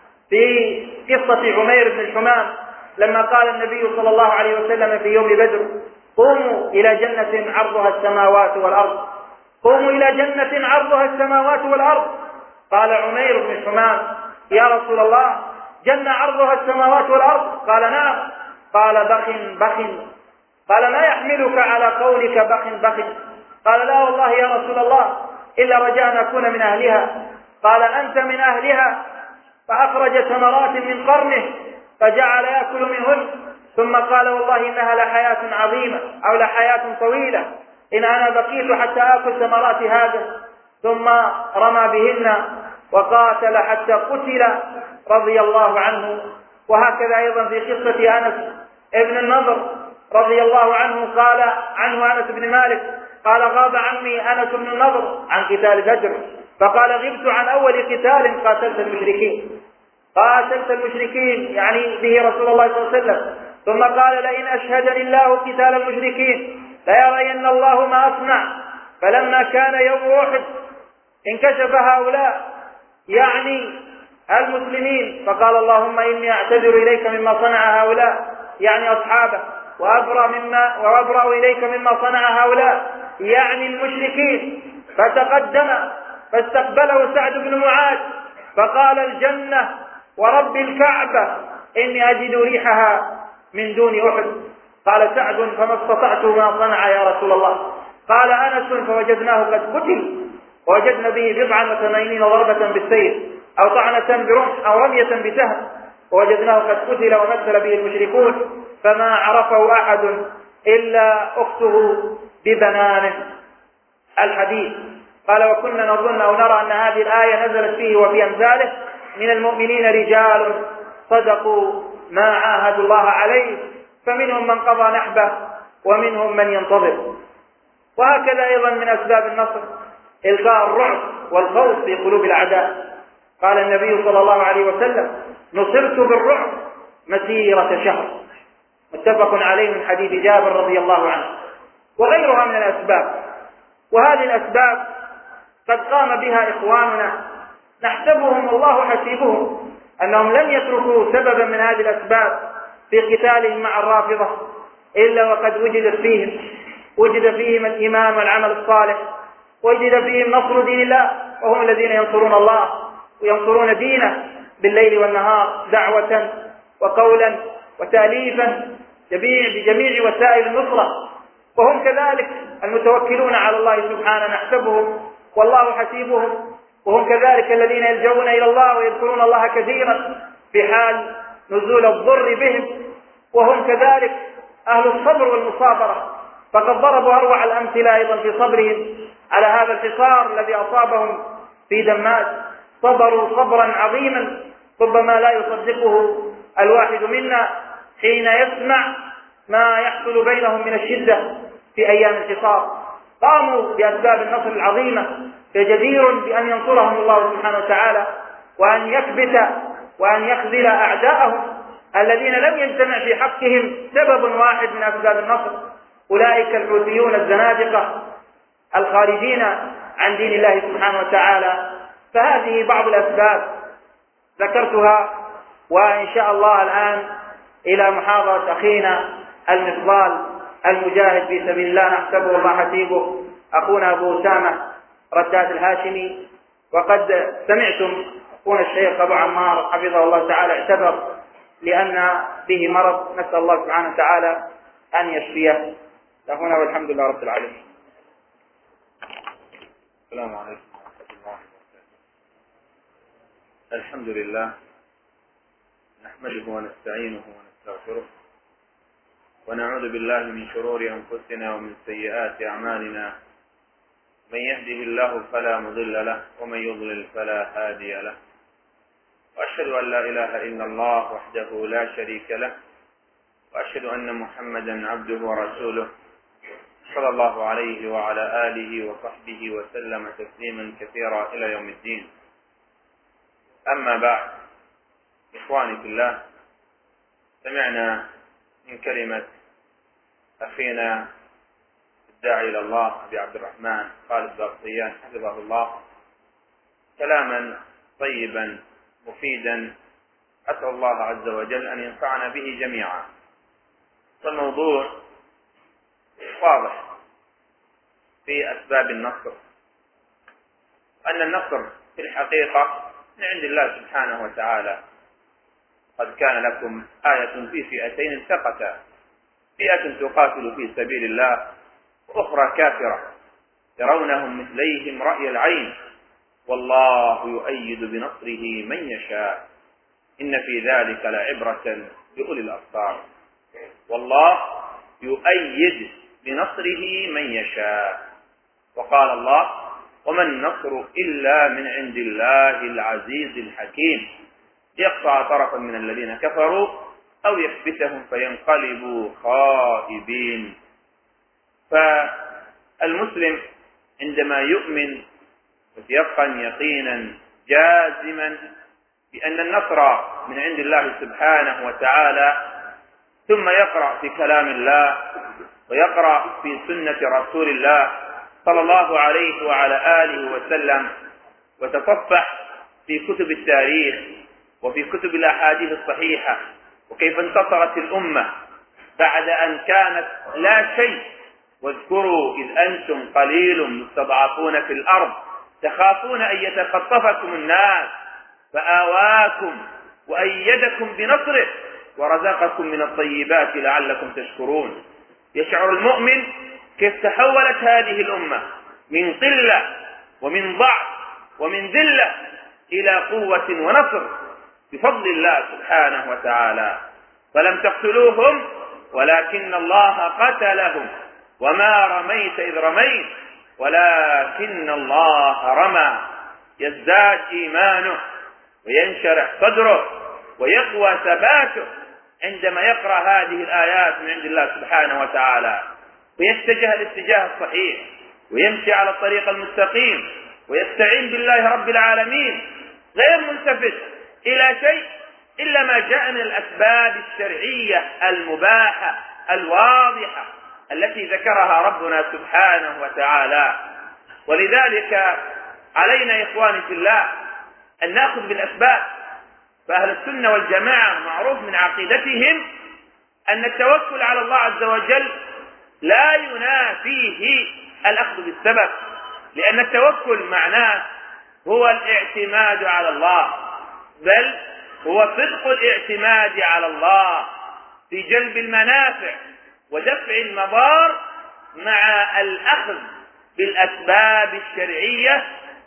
في قصة عمير بن الحمام لما قال النبي صلى الله عليه وسلم في يوم بدر: قوموا إلى جنة عرضها السماوات والأرض قوموا إلى جنة عرضها السماوات والأرض. قال عمير بن الحمام: يا رسول الله، جنة عرضها السماوات والأرض؟ قال: نعم. قال: بخ بخ. قال: ما يحملك على قولك بخ بخ؟ قال: لا والله يا رسول الله إلا رجاء أن أكون من أهلها. قال: أنت من أهلها. فأخرج ثمرات من قرنه فجعل يأكل منهن، ثم قال: والله إنها لحياة عظيمة أو لحياة طويلة إن أنا بقيت حتى آكل ثمرات هذا. ثم رمى بهن وقاتل حتى قتل رضي الله عنه. وهكذا أيضا في قصة أنس ابن النضر رضي الله عنه قال عنه أنس بن مالك قال: غاب عني أنس بن النضر عن قتال بدر، فقال: غبت عن أول قتال قاتلت المشركين قاتلت المشركين يعني به رسول الله صلى الله عليه وسلم. ثم قال: لئن أشهدني الله قتال المشركين ليرين الله ما أصنع. فلما كان يوم أحد انكشف هؤلاء يعني المسلمين، فقال: اللهم إني أعتذر إليك مما صنع هؤلاء يعني أصحابه، وأبرأ مما وأبرأ إليك مما صنع هؤلاء يعني المشركين. فتقدم فاستقبله سعد بن معاذ فقال: الجنة ورب الكعبة إني أجد ريحها من دون أحد. قال سعد: فما استطعت ما صنع يا رسول الله. قال أنس: فوجدناه قد قتل ووجدنا به بضعا وثمانين ضربة بالسيف أو طعنة برمح أو رمية بسهم. ووجدناه قد قتل ومثل به المشركون فما عرفه أحد إلا أخته ببنانه. الحديث قال: وكنا نظن أو نرى أن هذه الآية نزلت فيه وفي أمثاله من المؤمنين رجال صدقوا ما عاهدوا الله عليه فمنهم من قضى نحبه ومنهم من ينتظر. وهكذا أيضا من أسباب النصر إلقاء الرعب والخوف في قلوب الأعداء. قال النبي صلى الله عليه وسلم: نصرت بالرعب مسيرة شهر، متفق عليه من حديث جابر رضي الله عنه. وغيرها من الأسباب، وهذه الأسباب قد قام بها إخواننا نحسبهم الله حسيبهم أنهم لم يتركوا سببا من هذه الأسباب في قتالهم مع الرافضة إلا وقد وجد فيهم وجد فيهم الإيمان والعمل الصالح، ووجد فيهم نصر دين الله، وهم الذين ينصرون الله وينصرون دينه بالليل والنهار دعوة وقولا وتأليفا بجميع وسائل النصرة. وهم كذلك المتوكلون على الله سبحانه نحسبهم والله حسيبهم، وهم كذلك الذين يلجؤون إلى الله ويذكرون الله كثيرا في حال نزول الضر بهم، وهم كذلك أهل الصبر والمصابرة، فقد ضربوا أروع الأمثلة أيضا في صبرهم على هذا الحصار الذي أصابهم في دماس. صبروا صبرا عظيما ربما لا يصدقه الواحد منا حين يسمع ما يحصل بينهم من الشدة في أيام الحصار. قاموا بأسباب النصر العظيمة، فجدير بأن ينصرهم الله سبحانه وتعالى وأن يكبت وأن يخذل أعداءهم الذين لم يجتمع في حقهم سبب واحد من أسباب النصر، أولئك الحوثيون الزنادقة الخارجين عن دين الله سبحانه وتعالى. فهذه بعض الأسباب ذكرتها، وإن شاء الله الآن إلى محاضرة أخينا المفضال المجاهد في سبيل الله نحسبه الله حسيبه أخونا أبو أسامة رداد الهاشمي. وقد سمعتم أخونا الشيخ أبو عمار حفظه الله تعالى اعتذر لأن به مرض، نسأل الله سبحانه وتعالى أن يشفيه. لهنا والحمد لله رب العالمين. السلام عليكم ورحمة الله وبركاته. الحمد لله نحمده ونستعينه ونستغفره ونعوذ بالله من شرور أنفسنا ومن سيئات أعمالنا، من يهده الله فلا مضل له ومن يضلل فلا هادي له، وأشهد أن لا إله إلا الله وحده لا شريك له، وأشهد أن محمدا عبده ورسوله صلى الله عليه وعلى آله وصحبه وسلم تسليما كثيرا إلى يوم الدين. أما بعد، إخواني في الله، سمعنا من كلمة أخينا الداعي إلى الله أبي عبد الرحمن خالد باقطيان حفظه الله كلاما طيبا مفيدا، أسأل الله عز وجل أن ينفعنا به جميعا. فالموضوع واضح في أسباب النصر، أن النصر في الحقيقة من عند الله سبحانه وتعالى. قد كان لكم آية في فئتين التقتا، فئة تقاتل في سبيل الله وأخرى كافرة يرونهم مثليهم رأي العين والله يؤيد بنصره من يشاء إن في ذلك لعبرة لأولي الأبصار. والله يؤيد بنصره من يشاء. وقال الله: وما النصر إلا من عند الله العزيز الحكيم يقطع طرفا من الذين كفروا أو يكبتهم فينقلبوا خائبين. فالمسلم عندما يؤمن ويقن يقينا جازما بأن النصر من عند الله سبحانه وتعالى، ثم يقرأ في كلام الله ويقرأ في سنة رسول الله صلى الله عليه وعلى آله وسلم، وتصفح في كتب التاريخ وفي كتب الأحاديث الصحيحة وكيف انتصرت الأمة بعد أن كانت لا شيء. واذكروا إذ أنتم قليل مستضعفون في الأرض تخافون أن يتخطفكم الناس فآواكم وأيدكم بنصره ورزقكم من الطيبات لعلكم تشكرون. يشعر المؤمن كيف تحولت هذه الأمة من قلة ومن ضعف ومن ذلة إلى قوة ونصر، بفضل الله سبحانه وتعالى. فلم تقتلوهم ولكن الله قتلهم وما رميت إذ رميت ولكن الله رمى. يزداد إيمانه وينشرح صدره ويقوى ثباته عندما يقرأ هذه الآيات من عند الله سبحانه وتعالى، ويتجه الاتجاه الصحيح ويمشي على الطريق المستقيم ويستعين بالله رب العالمين، غير ملتفت إلى شيء إلا ما جاء من الأسباب الشرعية المباحة الواضحة التي ذكرها ربنا سبحانه وتعالى. ولذلك علينا إخواني في الله أن نأخذ بالأسباب. فأهل السنة والجماعة معروف من عقيدتهم أن التوكل على الله عز وجل لا ينافيه الأخذ بالسبب، لأن التوكل معناه هو الاعتماد على الله، بل هو صدق الاعتماد على الله في جلب المنافع ودفع المضار مع الأخذ بالأسباب الشرعية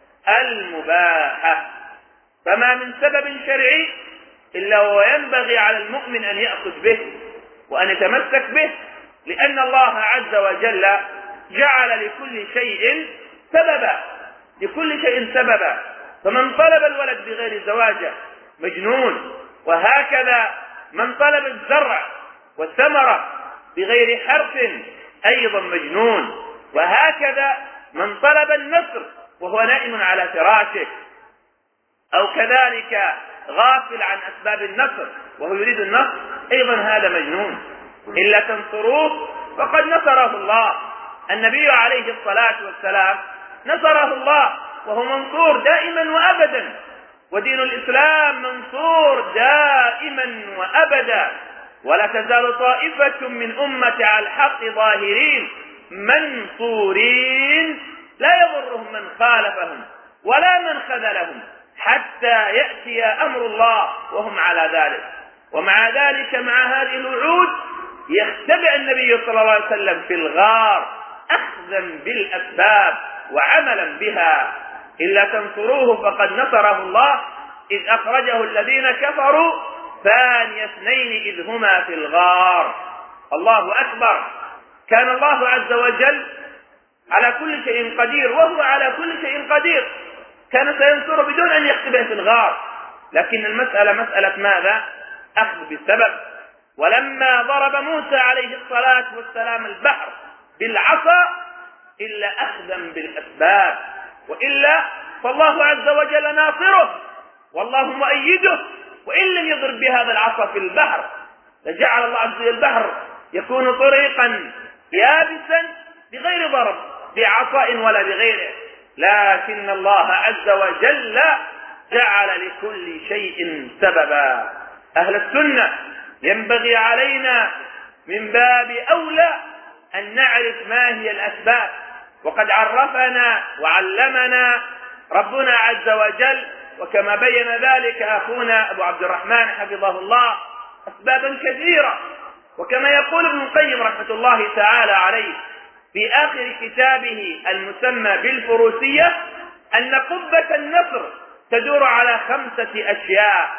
المباحة. فما من سبب شرعي إلا وينبغي على المؤمن أن يأخذ به وأن يتمسك به، لأن الله عز وجل جعل لكل شيء سببا، لكل شيء سببا. فمن طلب الولد بغير زواجه مجنون، وهكذا من طلب الزرع والثمرة بغير حرث أيضا مجنون، وهكذا من طلب النصر وهو نائم على فراشه، أو كذلك غافل عن أسباب النصر وهو يريد النصر، أيضا هذا مجنون. إلا تنصروه فقد نصره الله. النبي عليه الصلاة والسلام نصره الله وهو منصور دائما وأبدا، ودين الإسلام منصور دائما وأبدا. ولا تزال طائفة من أمة على الحق ظاهرين منصورين لا يضرهم من خالفهم ولا من خذلهم حتى يأتي أمر الله وهم على ذلك. ومع ذلك مع هذه الوعود يختبئ النبي صلى الله عليه وسلم في الغار أخذا بالأسباب وعملا بها. إلا تنصروه فقد نصره الله إذ أخرجه الذين كفروا ثاني اثنين إذ هما في الغار. الله أكبر. كان الله عز وجل على كل شيء قدير، وهو على كل شيء قدير، كان سينصره بدون أن يختبئ في الغار. لكن المسألة مسألة ماذا؟ أخذ بالسبب. ولما ضرب موسى عليه الصلاة والسلام البحر بالعصا إلا أخذا بالأسباب، وإلا فالله عز وجل ناصره والله مؤيده. وإن لم يضرب بهذا العصا في البحر لجعل الله عز وجل البحر يكون طريقا يابسا بغير ضرب بعصا ولا بغيره. لكن الله عز وجل جعل لكل شيء سببا. أهل السنة ينبغي علينا من باب أولى أن نعرف ما هي الأسباب، وقد عرفنا وعلمنا ربنا عز وجل، وكما بين ذلك أخونا أبو عبد الرحمن حفظه الله أسبابا كثيرة. وكما يقول ابن القيم رحمة الله تعالى عليه في آخر كتابه المسمى بالفروسية أن قبة النصر تدور على خمسة أشياء،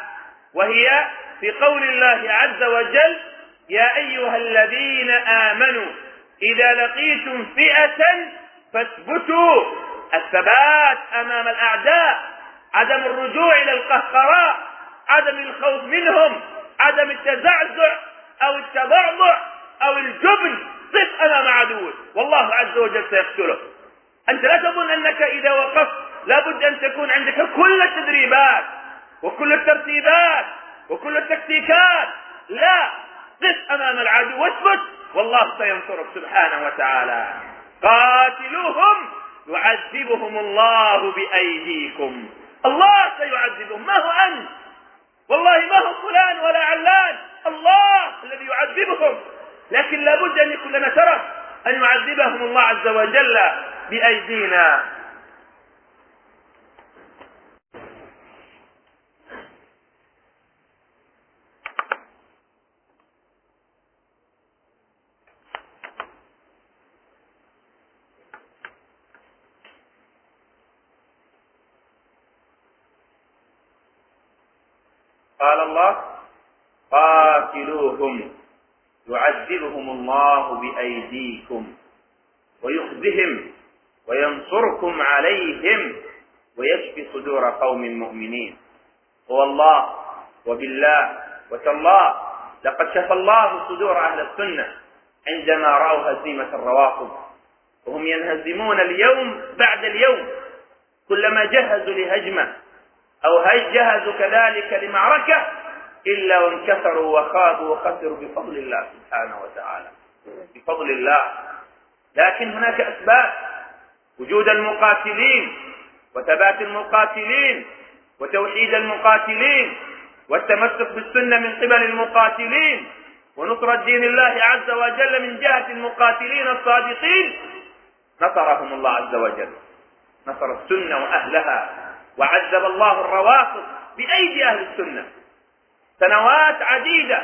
وهي في قول الله عز وجل: يا أيها الذين آمنوا إذا لقيتم فئة فاثبتوا. الثبات أمام الأعداء، عدم الرجوع إلى القهقراء، عدم الخوف منهم، عدم التزعزع أو التضعضع أو الجبن. قف أمام عدوك والله عز وجل سيقتله. أنت لا تظن أنك إذا وقفت لابد أن تكون عندك كل التدريبات وكل الترتيبات وكل التكتيكات، لا، قف أمام العدو واثبت والله سينصرك سبحانه وتعالى. قاتلوهم يعذبهم الله بأيديكم. الله سيعذبهم، ما هو أنت، والله ما هو فلان ولا علان، الله الذي يعذبهم. لكن لابد أن يكون لنا شرف أن يعذبهم الله عز وجل بأيدينا. قال الله: قاتلوهم يعذبهم الله بأيديكم ويخزهم وينصركم عليهم ويشفي صدور قوم مؤمنين. والله وبالله وتالله لقد شفى الله صدور أهل السنة عندما رأوا هزيمة الروافض، وهم ينهزمون اليوم بعد اليوم، كلما جهزوا لهجمة أو جهزوا كذلك لمعركة إلا وانكسروا وخابوا وخسروا بفضل الله سبحانه وتعالى، بفضل الله. لكن هناك أسباب: وجود المقاتلين وثبات المقاتلين وتوحيد المقاتلين والتمسك بالسنة من قبل المقاتلين ونصرة دين الله عز وجل من جهة المقاتلين الصادقين. نصرهم الله عز وجل، نصر السنة وأهلها، وعذب الله الروافض بأيدي أهل السنة سنوات عديدة،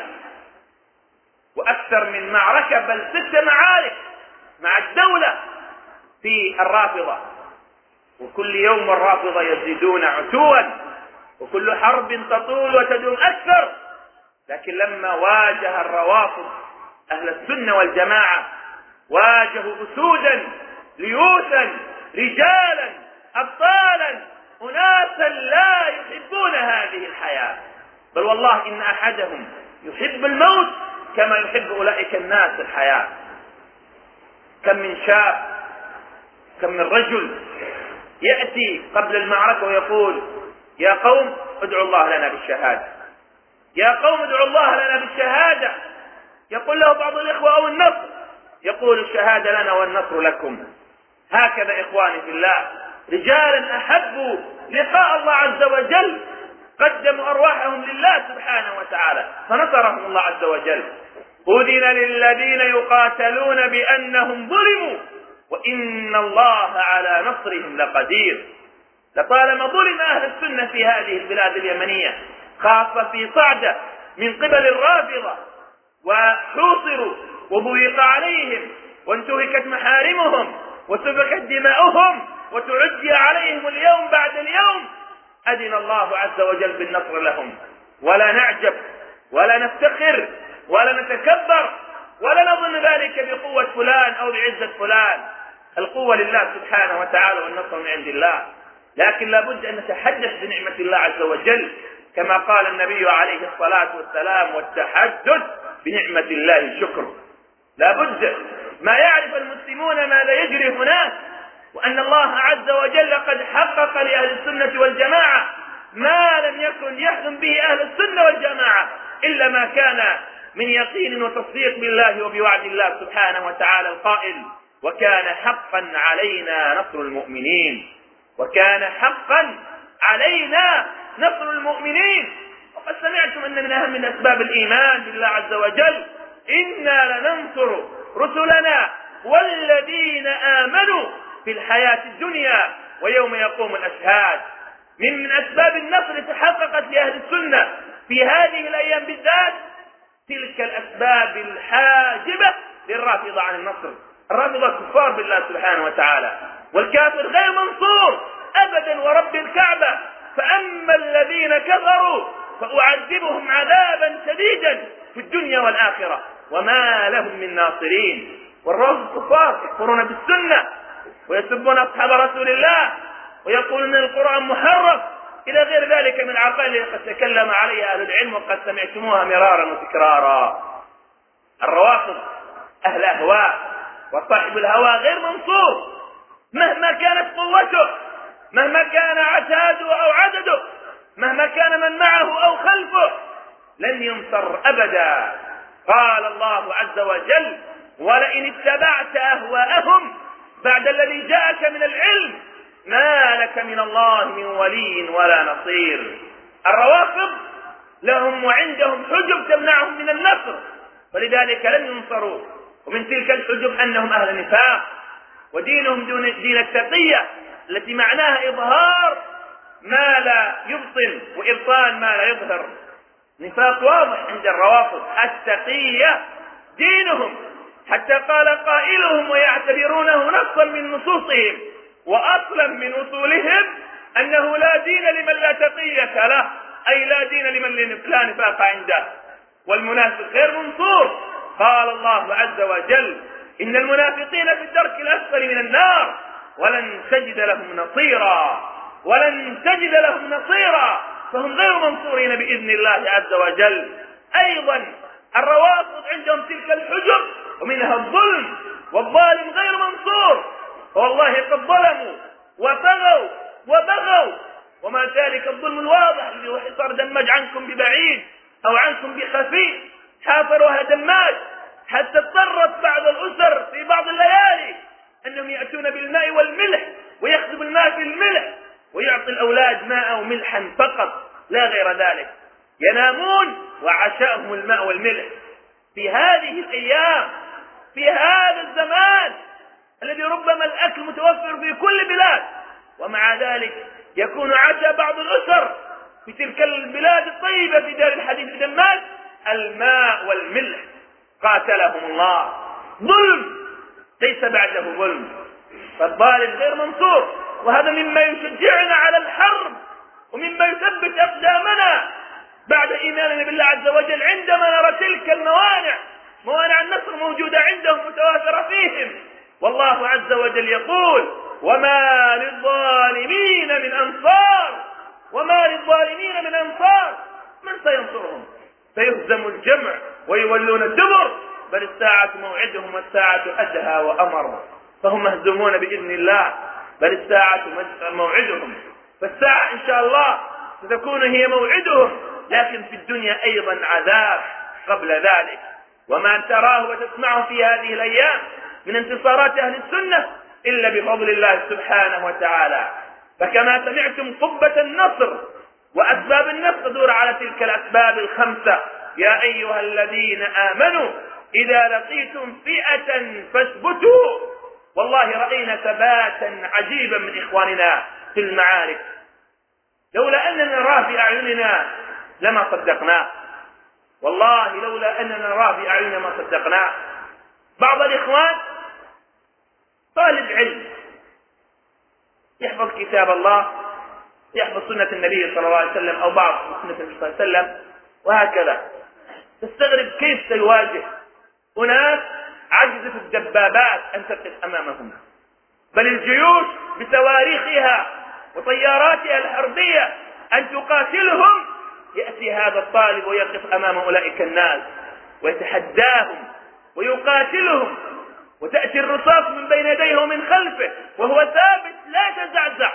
وأكثر من معركة بل ست معارك مع الدولة في الرافضة، وكل يوم الرافضة يزيدون عتوا، وكل حرب تطول وتدوم أكثر. لكن لما واجه الروافض أهل السنة والجماعة واجهوا أسودا ليوثا رجالا أبطالا أناسا لا يحبون هذه الحياة، بل والله إن أحدهم يحب الموت كما يحب أولئك الناس الحياة. كم من شاب، كم من رجل يأتي قبل المعركة ويقول: يا قوم ادعوا الله لنا بالشهادة، يا قوم ادعوا الله لنا بالشهادة. يقول له بعض الإخوة: أو النصر، يقول: الشهادة لنا والنصر لكم. هكذا إخواني في الله، رجالا أحبوا لقاء الله عز وجل، قدموا أرواحهم لله سبحانه وتعالى فنصرهم الله عز وجل. أذن للذين يقاتلون بأنهم ظلموا وإن الله على نصرهم لقدير. لطالما ظلم أهل السنة في هذه البلاد اليمنية، خاصة في صعدة، من قبل الرافضة، وحوصروا وضيق عليهم وانتهكت محارمهم وسفكت دماؤهم وتعدي عليهم اليوم بعد اليوم. أذن الله عز وجل بالنصر لهم، ولا نعجب ولا نفتخر ولا نتكبر ولا نظن ذلك بقوة فلان أو بعزة فلان. القوة لله سبحانه وتعالى والنصر من عند الله، لكن لابد أن نتحدث بنعمة الله عز وجل كما قال النبي عليه الصلاة والسلام: والتحدث بنعمة الله شكر. لابد ما يعرف المسلمون ماذا يجري هناك، وأن الله عز وجل قد حقق لأهل السنة والجماعة ما لم يكن يحلم به أهل السنة والجماعة إلا ما كان من يقين وتصديق بالله وبوعد الله سبحانه وتعالى القائل: وكان حقا علينا نصر المؤمنين، وكان حقا علينا نصر المؤمنين. وقد سمعتم أن من أهم أسباب الإيمان بالله عز وجل: إنا لننصر رسلنا والذين آمنوا في الحياة الدنيا ويوم يقوم الأشهاد. من من أسباب النصر تحققت لأهل السنة في هذه الأيام بالذات تلك الأسباب الحاجبة للرافضة عن النصر. الرافضة كفار بالله سبحانه وتعالى، والكافر غير منصور أبدا ورب الكعبة. فأما الذين كفروا فأعذبهم عذابا شديدا في الدنيا والآخرة وما لهم من ناصرين. والرافضة كفار يكفرون بالسنة ويسبون أصحاب رسول الله ويقولون أن القرآن محرف إلى غير ذلك من العقائد قد تكلم عليها أهل العلم وقد سمعتموها مرارا وتكرارا. الروافض أهل أهواء، وصاحب الهوى غير منصور مهما كانت قوته، مهما كان عتاده أو عدده، مهما كان من معه أو خلفه، لن ينصر أبدا. قال الله عز وجل: ولئن اتبعت أهواءهم بعد الذي جاءك من العلم ما لك من الله من ولي ولا نصير. الروافض لهم وعندهم حجب تمنعهم من النصر، فلذلك لن ينصروا. ومن تلك الحجب أنهم أهل نفاق، ودينهم دون دين التقية التي معناها إظهار ما لا يبطن وإبطال ما لا يظهر. نفاق واضح عند الروافض. التقية دينهم، حتى قال قائلهم ويعتبرونه نصا من نصوصهم وأصلا من أصولهم أنه لا دين لمن لا تقية له، أي لا دين لمن لا نفاق عنده والمنافق غير منصور. قال الله عز وجل إن المنافقين في الدرك الأسفل من النار ولن تجد لهم نصيرا ولن تجد لهم نصيرا فهم غير منصورين بإذن الله عز وجل. أيضا الروافض عندهم تلك الحجب ومنها الظلم، والظالم غير منصور، والله قد ظلموا وطغوا وبغوا، وما ذلك الظلم الواضح الذي صار دمج عنكم ببعيد أو عنكم بخفي. حافروا أهل دماج حتى اضطرت بعض الأسر في بعض الليالي أنهم يأتون بالماء والملح ويخزب الماء في الملح ويعطي الأولاد ماء وملحا فقط لا غير ذلك، ينامون وعشاءهم الماء والملح. في هذه الأيام في هذا الزمان الذي ربما الأكل متوفر في كل بلاد، ومع ذلك يكون عشاء بعض الأسر في تلك البلاد الطيبة في دار الحديث دماج الماء والملح. قاتلهم الله. ظلم ليس بعده ظلم، فالظالم غير منصور، وهذا مما يشجعنا على الحرب ومما يثبت أقدامنا بعد إيماننا بالله عز وجل عندما نرى تلك الموانع، موانع النصر موجودة عندهم متوافرة فيهم. والله عز وجل يقول وما للظالمين من أنصار، وما للظالمين من أنصار. من سينصرهم؟ سيهزم الجمع ويولون الدبر، بل الساعة موعدهم والساعة أدهى وأمر، فهم مهزومون بإذن الله، بل الساعة موعدهم، فالساعة إن شاء الله ستكون هي موعدهم، لكن في الدنيا أيضا عذاب قبل ذلك. وما تراه وتسمعه في هذه الأيام من انتصارات أهل السنة إلا بفضل الله سبحانه وتعالى. فكما سمعتم قبة النصر وأسباب النصر تدور على تلك الأسباب الخمسة. يا أيها الذين آمنوا إذا لقيتم فئة فاثبتوا. والله رأينا ثباتا عجيبا من إخواننا في المعارك، لولا أننا نراه في أعيننا لما صدقناه، والله لولا أننا نراه في أعيننا ما صدقناه. بعض الإخوان طالب علم يحفظ كتاب الله، يحفظ سنة النبي صلى الله عليه وسلم أو بعض سنة النبي صلى الله عليه وسلم وهكذا، تستغرب كيف سيواجه أناس عجزت الدبابات أن تقف أمامهم، بل الجيوش بصواريخها وطياراتها الحربية أن تقاتلهم. يأتي هذا الطالب ويقف أمام أولئك الناس ويتحداهم ويقاتلهم، وتأتي الرصاص من بين يديه ومن خلفه وهو ثابت لا يتزعزع،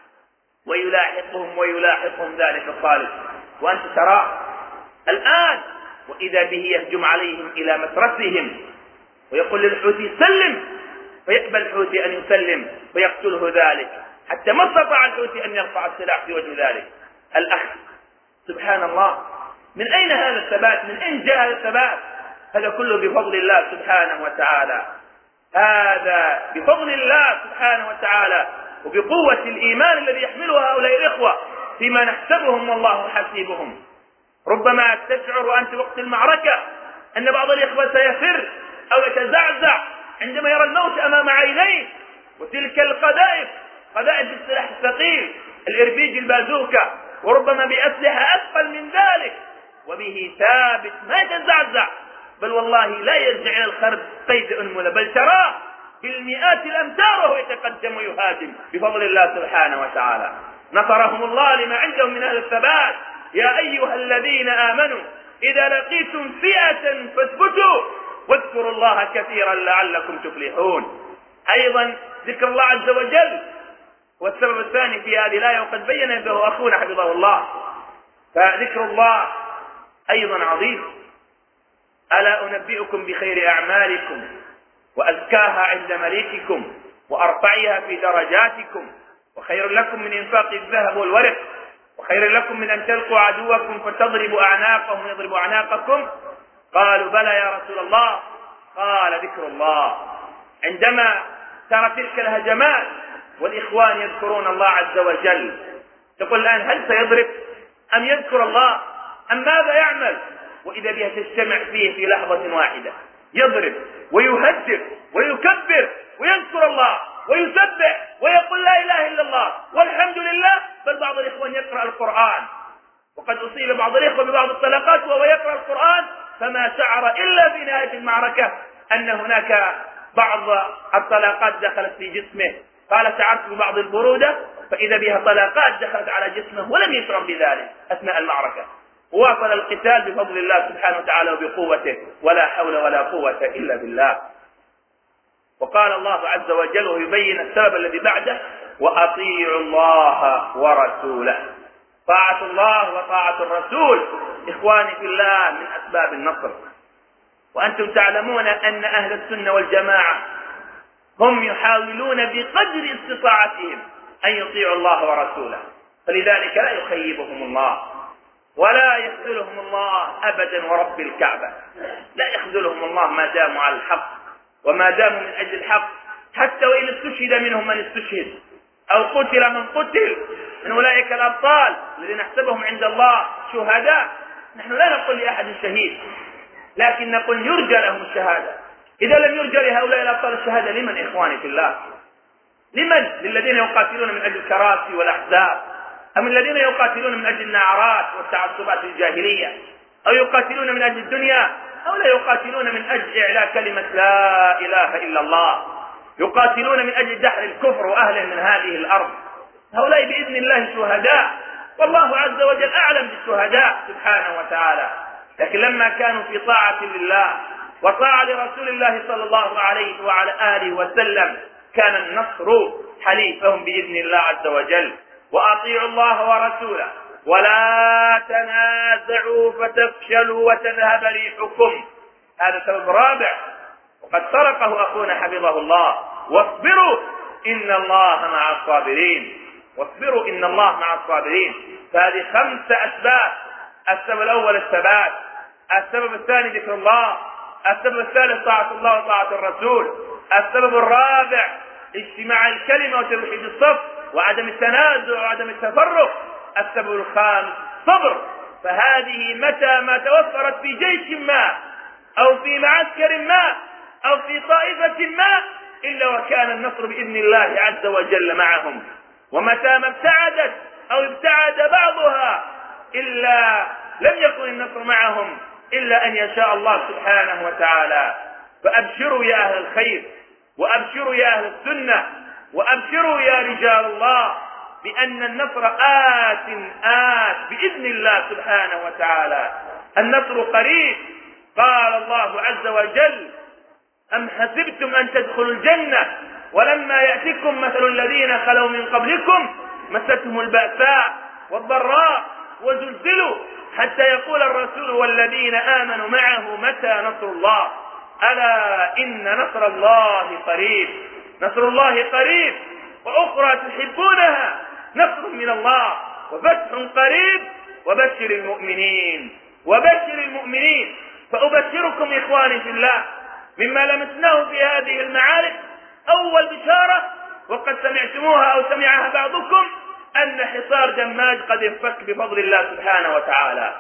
ويلاحقهم ويلاحقهم ذلك الطالب، وأنت ترى الآن وإذا به يهجم عليهم إلى مترسهم ويقول للحوثي سلم، فيقبل الحوثي أن يسلم ويقتله ذلك، حتى ما استطاع الحوثي أن يرفع السلاح في وجه ذلك الأخ. سبحان الله، من أين هذا الثبات؟ من أين جاء هذا الثبات؟ هذا كله بفضل الله سبحانه وتعالى، هذا بفضل الله سبحانه وتعالى وبقوة الإيمان الذي يحمله هؤلاء الإخوة فيما نحسبهم والله حسيبهم. ربما تشعر أنت وقت المعركة أن بعض الإخوة سيفر أو يتزعزع عندما يرى الموت أمام عينيه، وتلك القذائف قذائف السلاح الثقيل الإربيج البازوكا، وربما بأسلحة أثقل من ذلك، وبه ثابت ما يتزعزع، بل والله لا يرجع إلى الخرب قيد أنملة، بل تراه بالمئات الأمتار وهو يتقدم ويهاجم بفضل الله سبحانه وتعالى. نصرهم الله لما عندهم من هذا الثبات. يا أيها الذين آمنوا إذا لقيتم فئة فاثبتوا واذكروا الله كثيرا لعلكم تفلحون. أيضا ذكر الله عز وجل والسبب الثاني في هذه الآية، وقد بين به أخونا حفظه الله، فذكر الله أيضا عظيم. ألا أنبئكم بخير أعمالكم وأزكاها عند مليككم وأرفعها في درجاتكم وخير لكم من إنفاق الذهب والورق وخير لكم من أن تلقوا عدوكم فتضربوا أعناقهم ويضربوا أعناقكم. قالوا بلى يا رسول الله. قال ذكر الله. عندما ترى تلك الهجمات والإخوان يذكرون الله عز وجل، تقول الآن هل سيضرب أم يذكر الله أم ماذا يعمل؟ وإذا بها تجتمع فيه في لحظة واحدة، يضرب ويهجر ويكبر ويذكر الله ويسبح ويقول لا إله إلا الله والحمد لله، بل بعض الإخوان يقرأ القرآن وقد أصيب بعض الإخوة ببعض الطلقات وهو يقرأ القرآن فما شعر إلا في نهاية المعركة أن هناك بعض الطلقات دخلت في جسمه، قال شعرت ببعض البرودة فإذا بها طلقات دخلت على جسمه ولم يشعر بذلك أثناء المعركة. واصل القتال بفضل الله سبحانه وتعالى وبقوته، ولا حول ولا قوة إلا بالله. وقال الله عز وجل ويبين السبب الذي بعده: وأطيعوا الله ورسوله. طاعة الله وطاعة الرسول إخواني في الله من أسباب النصر. وأنتم تعلمون أن أهل السنة والجماعة هم يحاولون بقدر استطاعتهم أن يطيعوا الله ورسوله، فلذلك لا يخيبهم الله ولا يخذلهم الله أبدا، ورب الكعبة لا يخذلهم الله ما داموا على الحق وما داموا من أجل الحق، حتى وإن استشهد منهم من استشهد أو قتل من قتل من أولئك الأبطال الذين نحسبهم عند الله شهداء. نحن لا نقول لأحد شهيد، لكن نقول يرجى لهم الشهادة. إذا لم يرجى لهؤلاء الأبطال الشهادة لمن إخواني في الله؟ لمن؟ للذين يقاتلون من أجل الكراسي والأحزاب، أم الذين يقاتلون من أجل النعرات والتعصبات الجاهلية، أو يقاتلون من أجل الدنيا، أو لا يقاتلون من أجل إعلاء كلمة لا إله إلا الله، يقاتلون من أجل دحر الكفر وأهله من هذه الأرض. هؤلاء بإذن الله شهداء، والله عز وجل أعلم بالشهداء سبحانه وتعالى. لكن لما كانوا في طاعة لله وطاعة لرسول الله صلى الله عليه وعلى آله وسلم كان النصر حليفهم بإذن الله عز وجل. وأطيعوا الله ورسوله ولا تنازعوا فتفشلوا وتذهب ريحكم. هذا سبب رابع وقد سرقه أخونا حفظه الله. واصبروا إن الله مع الصابرين. واصبروا إن الله مع الصابرين. فهذه خمسة أسباب. السبب الأول الثبات، السبب الثاني ذكر الله، السبب الثالث طاعة الله وطاعة الرسول، السبب الرابع اجتماع الكلمة وتوحيد الصف وعدم التنازع وعدم التفرق، السبب الخامس صبر. فهذه متى ما توفرت في جيش ما أو في معسكر ما أو في طائفة ما إلا وكان النصر بإذن الله عز وجل معهم. ومتى ما ابتعدت أو ابتعد بعضها إلا لم يكن النصر معهم إلا أن يشاء الله سبحانه وتعالى. فأبشروا يا أهل الخير، وأبشروا يا أهل السنة، وأبشروا يا رجال الله بأن النصر آت آت بإذن الله سبحانه وتعالى. النصر قريب. قال الله عز وجل: أم حسبتم أن تدخلوا الجنة ولما يأتكم مثل الذين خلوا من قبلكم مستهم البأساء والضراء وزلزلوا حتى يقول الرسول والذين آمنوا معه متى نصر الله ألا إن نصر الله قريب. نصر الله قريب. وأخرى تحبونها نصر من الله وفتح قريب وبشر المؤمنين. وبشر المؤمنين. فأبشركم إخواني في الله مما لمسناه في هذه المعارك. أول بشارة وقد سمعتموها أو سمعها بعضكم أن حصار دماج قد انفك بفضل الله سبحانه وتعالى.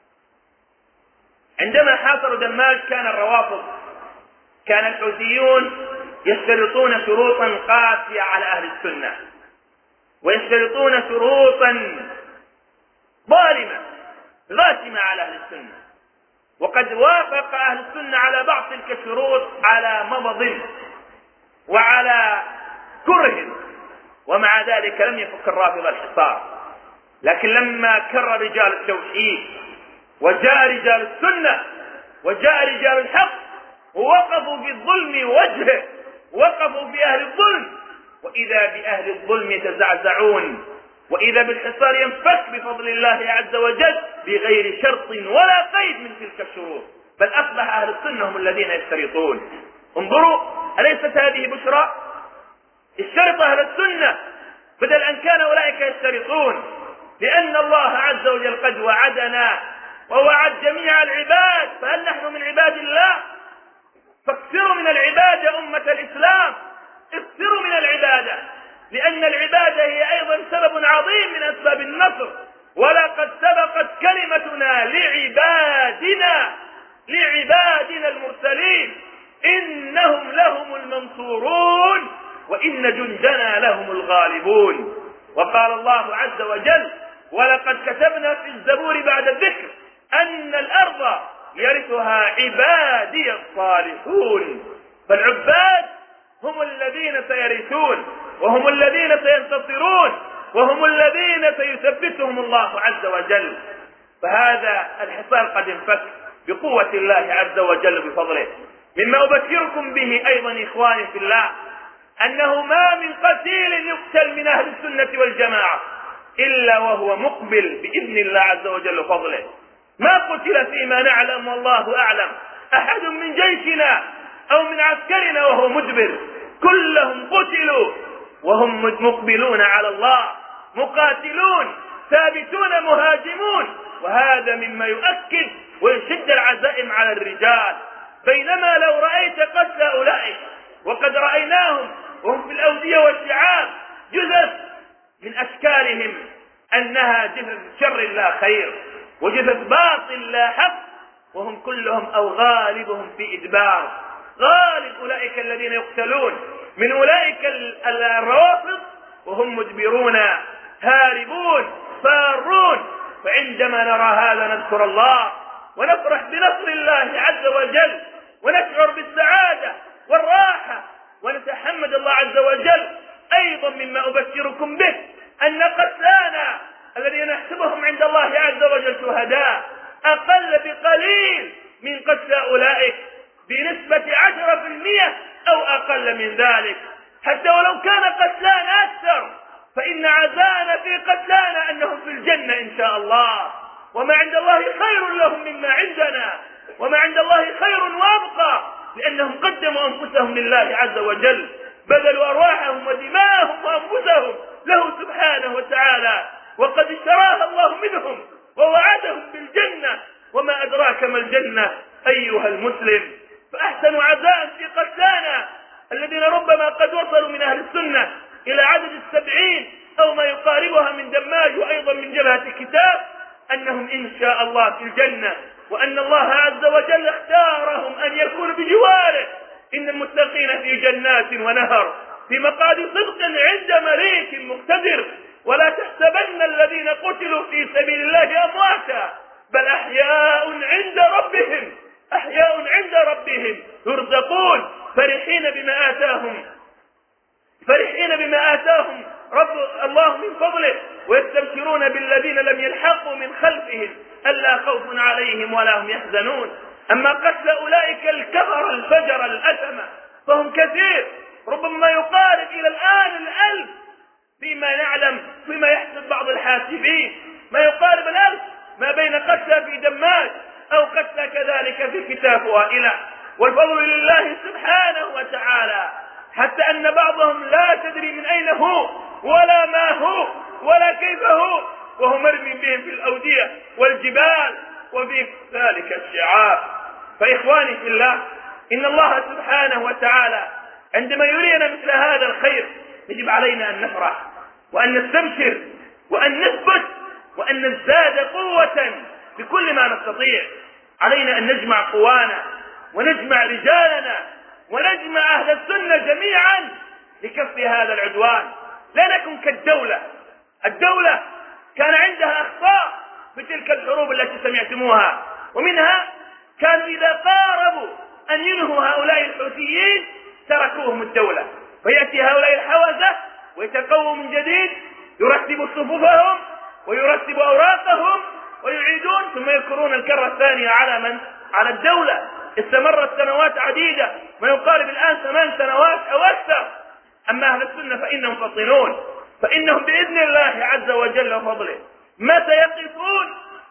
عندما حاصروا دماج كان الروافض كان الحوثيون يشترطون شروطا قاسية على أهل السنة، ويشترطون شروطا ظالمة غاشمة على أهل السنة، وقد وافق أهل السنة على بعض تلك الشروط على مضض وعلى كره، ومع ذلك لم يفك الرافضة الحصار. لكن لما كر رجال التوحيد وجاء رجال السنة وجاء رجال الحق ووقفوا بالظلم وجهه، وقفوا بأهل الظلم، وإذا بأهل الظلم يتزعزعون، وإذا بالحصار ينفك بفضل الله عز وجل بغير شرط ولا قيد من تلك الشروط، بل أصبح أهل السنة هم الذين يشترطون. انظروا، أليست هذه بشرى؟ اشترط أهل السنة بدل أن كان أولئك يشترطون، لأن الله عز وجل قد وعدنا ووعد جميع العباد، فهل نحن من عباد الله؟ فاكثروا من العبادة أمة الإسلام، اكثروا من العبادة، لأن العبادة هي أيضا سبب عظيم من أسباب النصر. ولقد سبقت كلمتنا لعبادنا لعبادنا المرسلين إنهم لهم المنصورون وإن جندنا لهم الغالبون. وقال الله عز وجل: ولقد كتبنا في الزبور بعد الذكر أن الأرض يرثها عبادي الصالحون. فالعباد هم الذين سيرثون، وهم الذين سينتصرون، وهم الذين سيثبتهم الله عز وجل. فهذا الحصار قد انفك بقوة الله عز وجل بفضله. مما أبشركم به أيضا إخواني في الله أنه ما من قتيل يقتل من أهل السنة والجماعة إلا وهو مقبل بإذن الله عز وجل وفضله. ما قتل فيما نعلم والله أعلم أحد من جيشنا أو من عسكرنا وهو مدبر، كلهم قتلوا وهم مقبلون على الله، مقاتلون ثابتون مهاجمون. وهذا مما يؤكد ويشد العزائم على الرجال. بينما لو رأيت قتل أولئك، وقد رأيناهم وهم في الأودية والشعاب جثث من أشكالهم أنها جثث شر لا خير وجثث باطل لا حق، وهم كلهم أو غالبهم في إدبار. غالب أولئك الذين يقتلون من أولئك الروافض وهم مدبرون هاربون فارون. فعندما نرى هذا نذكر الله ونفرح بنصر الله عز وجل ونشعر بالسعادة والراحة ونتحمد الله عز وجل. أيضا مما أبشركم به أن قتلانا الذين نحسبهم عند الله عز وجل شهداء أقل بقليل من قتل أولئك بنسبة عشرة في المئة أو أقل من ذلك. حتى ولو كان قتلانا أكثر فإن عزانا في قتلانا أنهم في الجنة إن شاء الله، وما عند الله خير لهم مما عندنا، وما عند الله خير وابقى، لأنهم قدموا أنفسهم لله عز وجل، بذلوا أرواحهم ودماءهم وأنفسهم له سبحانه وتعالى، وقد اشتراها الله منهم ووعدهم بالجنة. وما أدراك ما الجنة أيها المسلم. فأحسن عزاء في قتلانا الذين ربما قد وصلوا من أهل السنة إلى عدد السبعين أو ما يقاربها من دماج وأيضا من جبهة الكتاب أنهم إن شاء الله في الجنة، وأن الله عز وجل اختارهم أن يكونوا بجواره. إن المتقين في جنات ونهر في مقعد صدق عند مليك مقتدر. ولا تحسبن الذين قتلوا في سبيل الله أمواتا بل أحياء عند ربهم أحياء عند ربهم يرزقون فرحين بما آتاهم فرحين بما آتاهم رب الله من فضله ويستبشرون بالذين لم يلحقوا من خلفهم ألا خوف عليهم ولا هم يحزنون. أما قتل أولئك الكفر الفجر الأثم فهم كثير، ربما يقارب إلى الآن الألف فيما نعلم، فيما يحسب بعض الحاسبين ما يقارب الألف ما بين قتلى في دماج أو قتلى كذلك في كتاب وائلة. والفضل لله سبحانه وتعالى، حتى أن بعضهم لا تدري من أين هو ولا ما هو ولا كيف هو، وهو مرمي بهم في الأودية والجبال وفي ذلك الشعاب. فإخواني في الله، إن الله سبحانه وتعالى عندما يرينا مثل هذا الخير يجب علينا أن نفرح وأن نستبشر وأن نثبت وأن نزداد قوة بكل ما نستطيع. علينا أن نجمع قوانا ونجمع رجالنا ونجمع أهل السنة جميعا لكف هذا العدوان. لا نكن كالدولة. الدولة كان عندها أخطاء في تلك الحروب التي سمعتموها، ومنها كانوا إذا قاربوا أن ينهوا هؤلاء الحوثيين تركوهم الدولة، فيأتي هؤلاء الحوزة ويتقووا من جديد، يرتبوا صفوفهم ويرتبوا أوراقهم ويعيدون، ثم يذكرون الكرة الثانية على من؟ على الدولة. استمرت سنوات عديدة، ما يقارب الآن ثمان سنوات أو أكثر. أما أهل السنة فإنهم فطنون، فإنهم بإذن الله عز وجل وفضله متى يقفون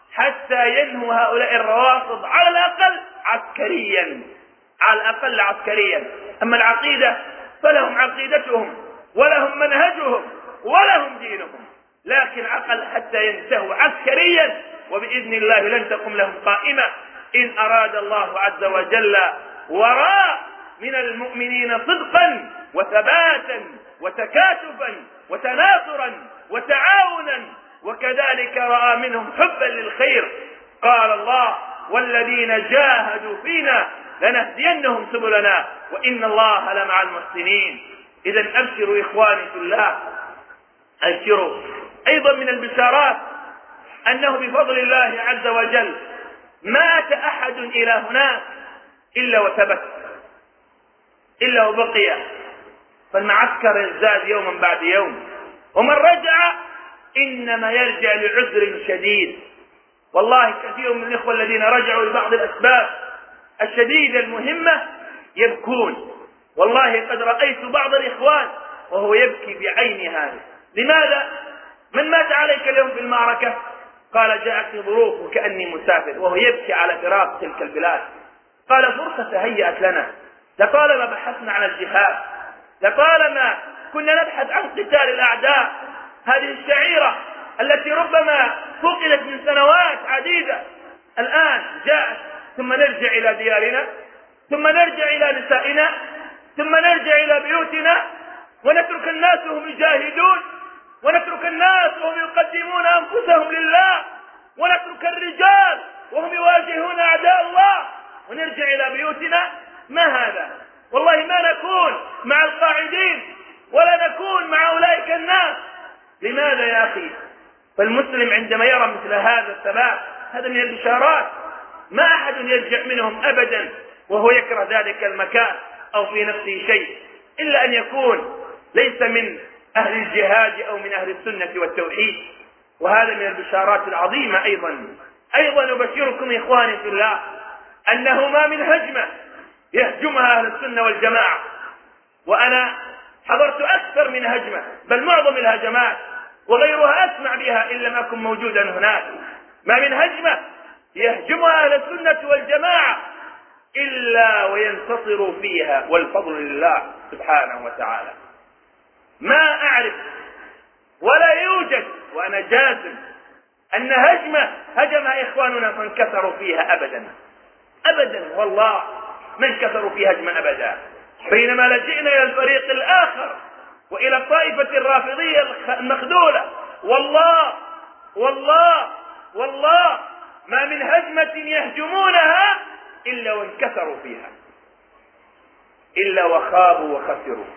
حتى ينهوا هؤلاء الروافض على الأقل عسكريا، على الأقل عسكريا. أما العقيدة فلهم عقيدتهم ولهم منهجهم ولهم دينهم، لكن عقل حتى ينتهوا عسكريا، وبإذن الله لن تقم لهم قائمة إن أراد الله عز وجل وراء من المؤمنين صدقا وثباتا وتكاتفا وتناصرا وتعاونا، وكذلك رأى منهم حبا للخير. قال الله: والذين جاهدوا فينا لنهدينهم سبلنا وإن الله لمع المحسنين. إذا أبشروا إخواني في الله، أبشروا. أيضا من البشارات أنه بفضل الله عز وجل مات أحد إلى هناك إلا وثبت، إلا وبقي، فالمعسكر يزداد يوما بعد يوم، ومن رجع إنما يرجع لعذر شديد. والله كثير من الإخوة الذين رجعوا لبعض الأسباب الشديدة المهمة يبكون. والله قد رأيت بعض الإخوان وهو يبكي بعين هذا. لماذا؟ من مات عليك اليوم في المعركة؟ قال جاءتني ظروف وكأني مسافر، وهو يبكي على فراق تلك البلاد. قال فرصة تهيأت لنا، لطالما بحثنا عن الجهاد، لطالما كنا نبحث عن قتال الأعداء. هذه الشعيرة التي ربما فقدت من سنوات عديدة الآن جاءت، ثم نرجع إلى ديارنا، ثم نرجع إلى نسائنا، ثم نرجع إلى بيوتنا، ونترك الناس وهم يجاهدون، ونترك الناس وهم يقدمون أنفسهم لله، ونترك الرجال وهم يواجهون أعداء الله، ونرجع إلى بيوتنا. ما هذا؟ والله ما نكون مع القاعدين ولا نكون مع أولئك الناس. لماذا يا أخي؟ فالمسلم عندما يرى مثل هذا الثبات، هذا من البشارات. ما أحد يرجع منهم أبدا وهو يكره ذلك المكان أو في نفسه شيء، إلا أن يكون ليس من أهل الجهاد أو من أهل السنة والتوحيد. وهذا من البشارات العظيمة. أيضا أيضا أبشركم إخواني في الله أنه ما من هجمة يهجمها أهل السنة والجماعة، وأنا حضرت أكثر من هجمة، بل معظم الهجمات وغيرها أسمع بها إن لم أكن موجودا هناك. ما من هجمة يهجمها أهل السنة والجماعة إلا وينتصروا فيها، والفضل لله سبحانه وتعالى. ما أعرف ولا يوجد وأنا جازم أن هجمة هجمها إخواننا فانكسروا فيها أبدا أبدا، والله ما انكسروا فيها هجما أبدا. بينما لجئنا إلى الفريق الآخر وإلى الطائفة الرافضية المخذولة، والله والله والله ما من هجمة يهجمونها إلا وانكسروا فيها، إلا وخابوا وخسروا.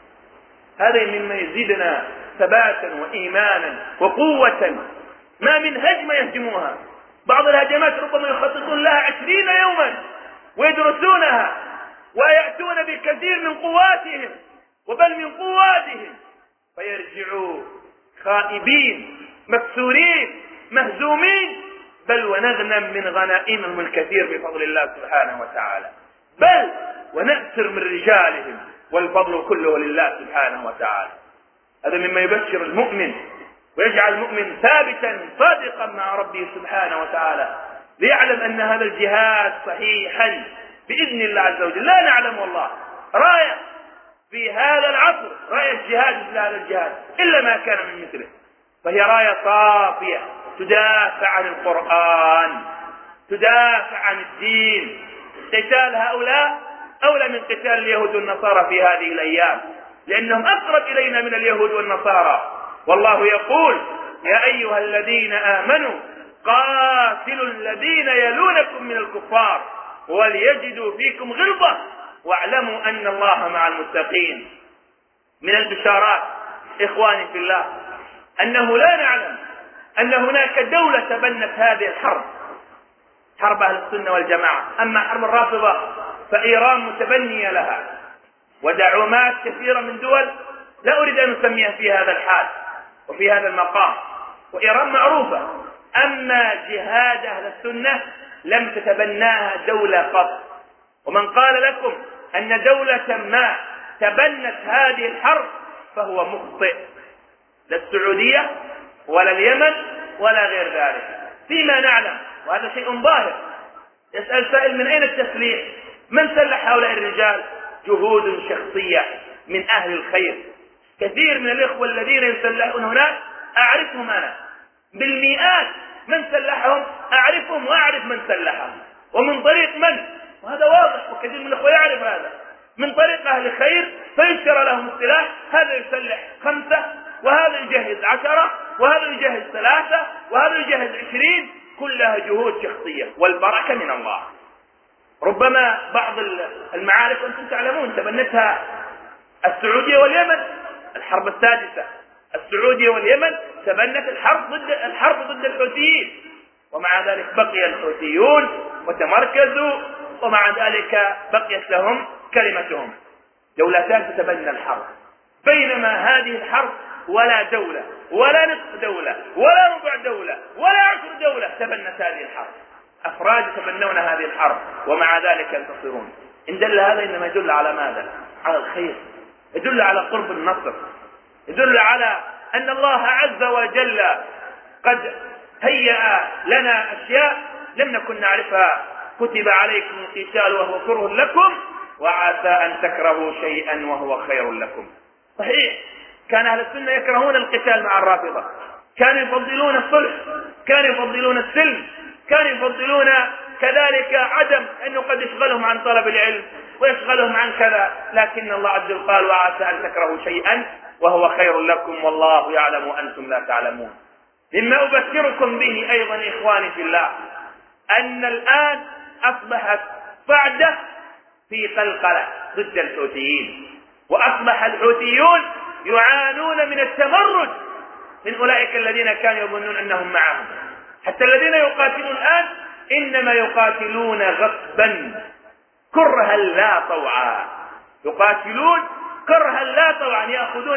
هذا مما يزيدنا ثباتا وإيمانا وقوة. ما من هجمة يهجموها. بعض الهجمات ربما يخططون لها عشرين يوما ويدرسونها ويأتون بكثير من قواتهم وبل من قواتهم، فيرجعوا خائبين مكسورين مهزومين، بل ونغنم من غنائمهم الكثير بفضل الله سبحانه وتعالى، بل ونأسر من رجالهم، والفضل كله لله سبحانه وتعالى. هذا مما يبشر المؤمن ويجعل المؤمن ثابتا صادقا مع ربه سبحانه وتعالى، ليعلم أن هذا الجهاد صحيحا بإذن الله عز وجل. لا نعلم والله راية في هذا العصر راية الجهاد مثل هذا الجهاد إلا ما كان من مثله، فهي راية صافية تدافع عن القرآن، تدافع عن الدين. قتال هؤلاء أولى من قتال اليهود والنصارى في هذه الأيام، لأنهم أقرب إلينا من اليهود والنصارى. والله يقول يا أيها الذين آمنوا قاتلوا الذين يلونكم من الكفار وليجدوا فيكم غلظة واعلموا أن الله مع المتقين. من البشارات إخواني في الله أنه لا نعلم أن هناك دولة تبنت هذه الحرب، حرب أهل السنة والجماعة. أما حرب الرافضة فإيران متبنية لها، ودعومات كثيرة من دول لا أريد أن أسميها في هذا الحال وفي هذا المقام، وإيران معروفة. أما جهاد أهل السنة لم تتبناها دولة قط. ومن قال لكم أن دولة ما تبنت هذه الحرب فهو مخطئ، لا السعودية ولا اليمن ولا غير ذلك فيما نعلم، وهذا شيء ظاهر. يسأل سائل من أين التسليح؟ من سلح هؤلاء الرجال؟ جهود شخصية من أهل الخير. كثير من الإخوة الذين يسلحون هناك أعرفهم أنا بالمئات، من سلحهم أعرفهم وأعرف من سلحهم ومن طريق من، وهذا واضح وكثير من الإخوة يعرف هذا، من طريق أهل الخير فيشترى لهم السلاح، هذا يسلح خمسة وهذا يجهز عشرة وهذا يجهز ثلاثة وهذا يجهز عشرين، كلها جهود شخصية والبركة من الله. ربما بعض المعارك أنتم تعلمون تبنتها السعودية واليمن، الحرب السادسة السعودية واليمن تبنت الحرب ضد الحرب ضد الحوثيين، ومع ذلك بقي الحوثيون وتمركزوا، ومع ذلك بقيت لهم كلمتهم. دولتان تتبنى الحرب، بينما هذه الحرب ولا دولة ولا نصف دولة ولا ربع دولة ولا عشر دولة تبنت هذه الحرب. أفراد يتبنون هذه الحرب ومع ذلك ينتصرون. إن دل هذا إنما يدل على ماذا؟ على الخير، يدل على قرب النصر، يدل على أن الله عز وجل قد هيأ لنا أشياء لم نكن نعرفها. كتب عليكم القتال وهو كره لكم وعسى أن تكرهوا شيئا وهو خير لكم. صحيح كان أهل السنة يكرهون القتال مع الرافضة، كانوا يفضلون الصلح، كانوا يفضلون السلم، كانوا يفضلون كذلك عدم أنه قد يشغلهم عن طلب العلم ويشغلهم عن كذا، لكن الله عز وجل قال وعسى أن تكرهوا شيئا وهو خير لكم والله يعلم وأنتم لا تعلمون. مما أبشركم به أيضا إخواني في الله أن الآن أصبحت صعدة في قلقلة ضد الحوثيين، وأصبح الحوثيون يعانون من التمرد من أولئك الذين كانوا يظنون أنهم معهم. حتى الذين يقاتلون الآن إنما يقاتلون غصبا كرها لا طوعا، يقاتلون كرها لا طوعا، يأخذون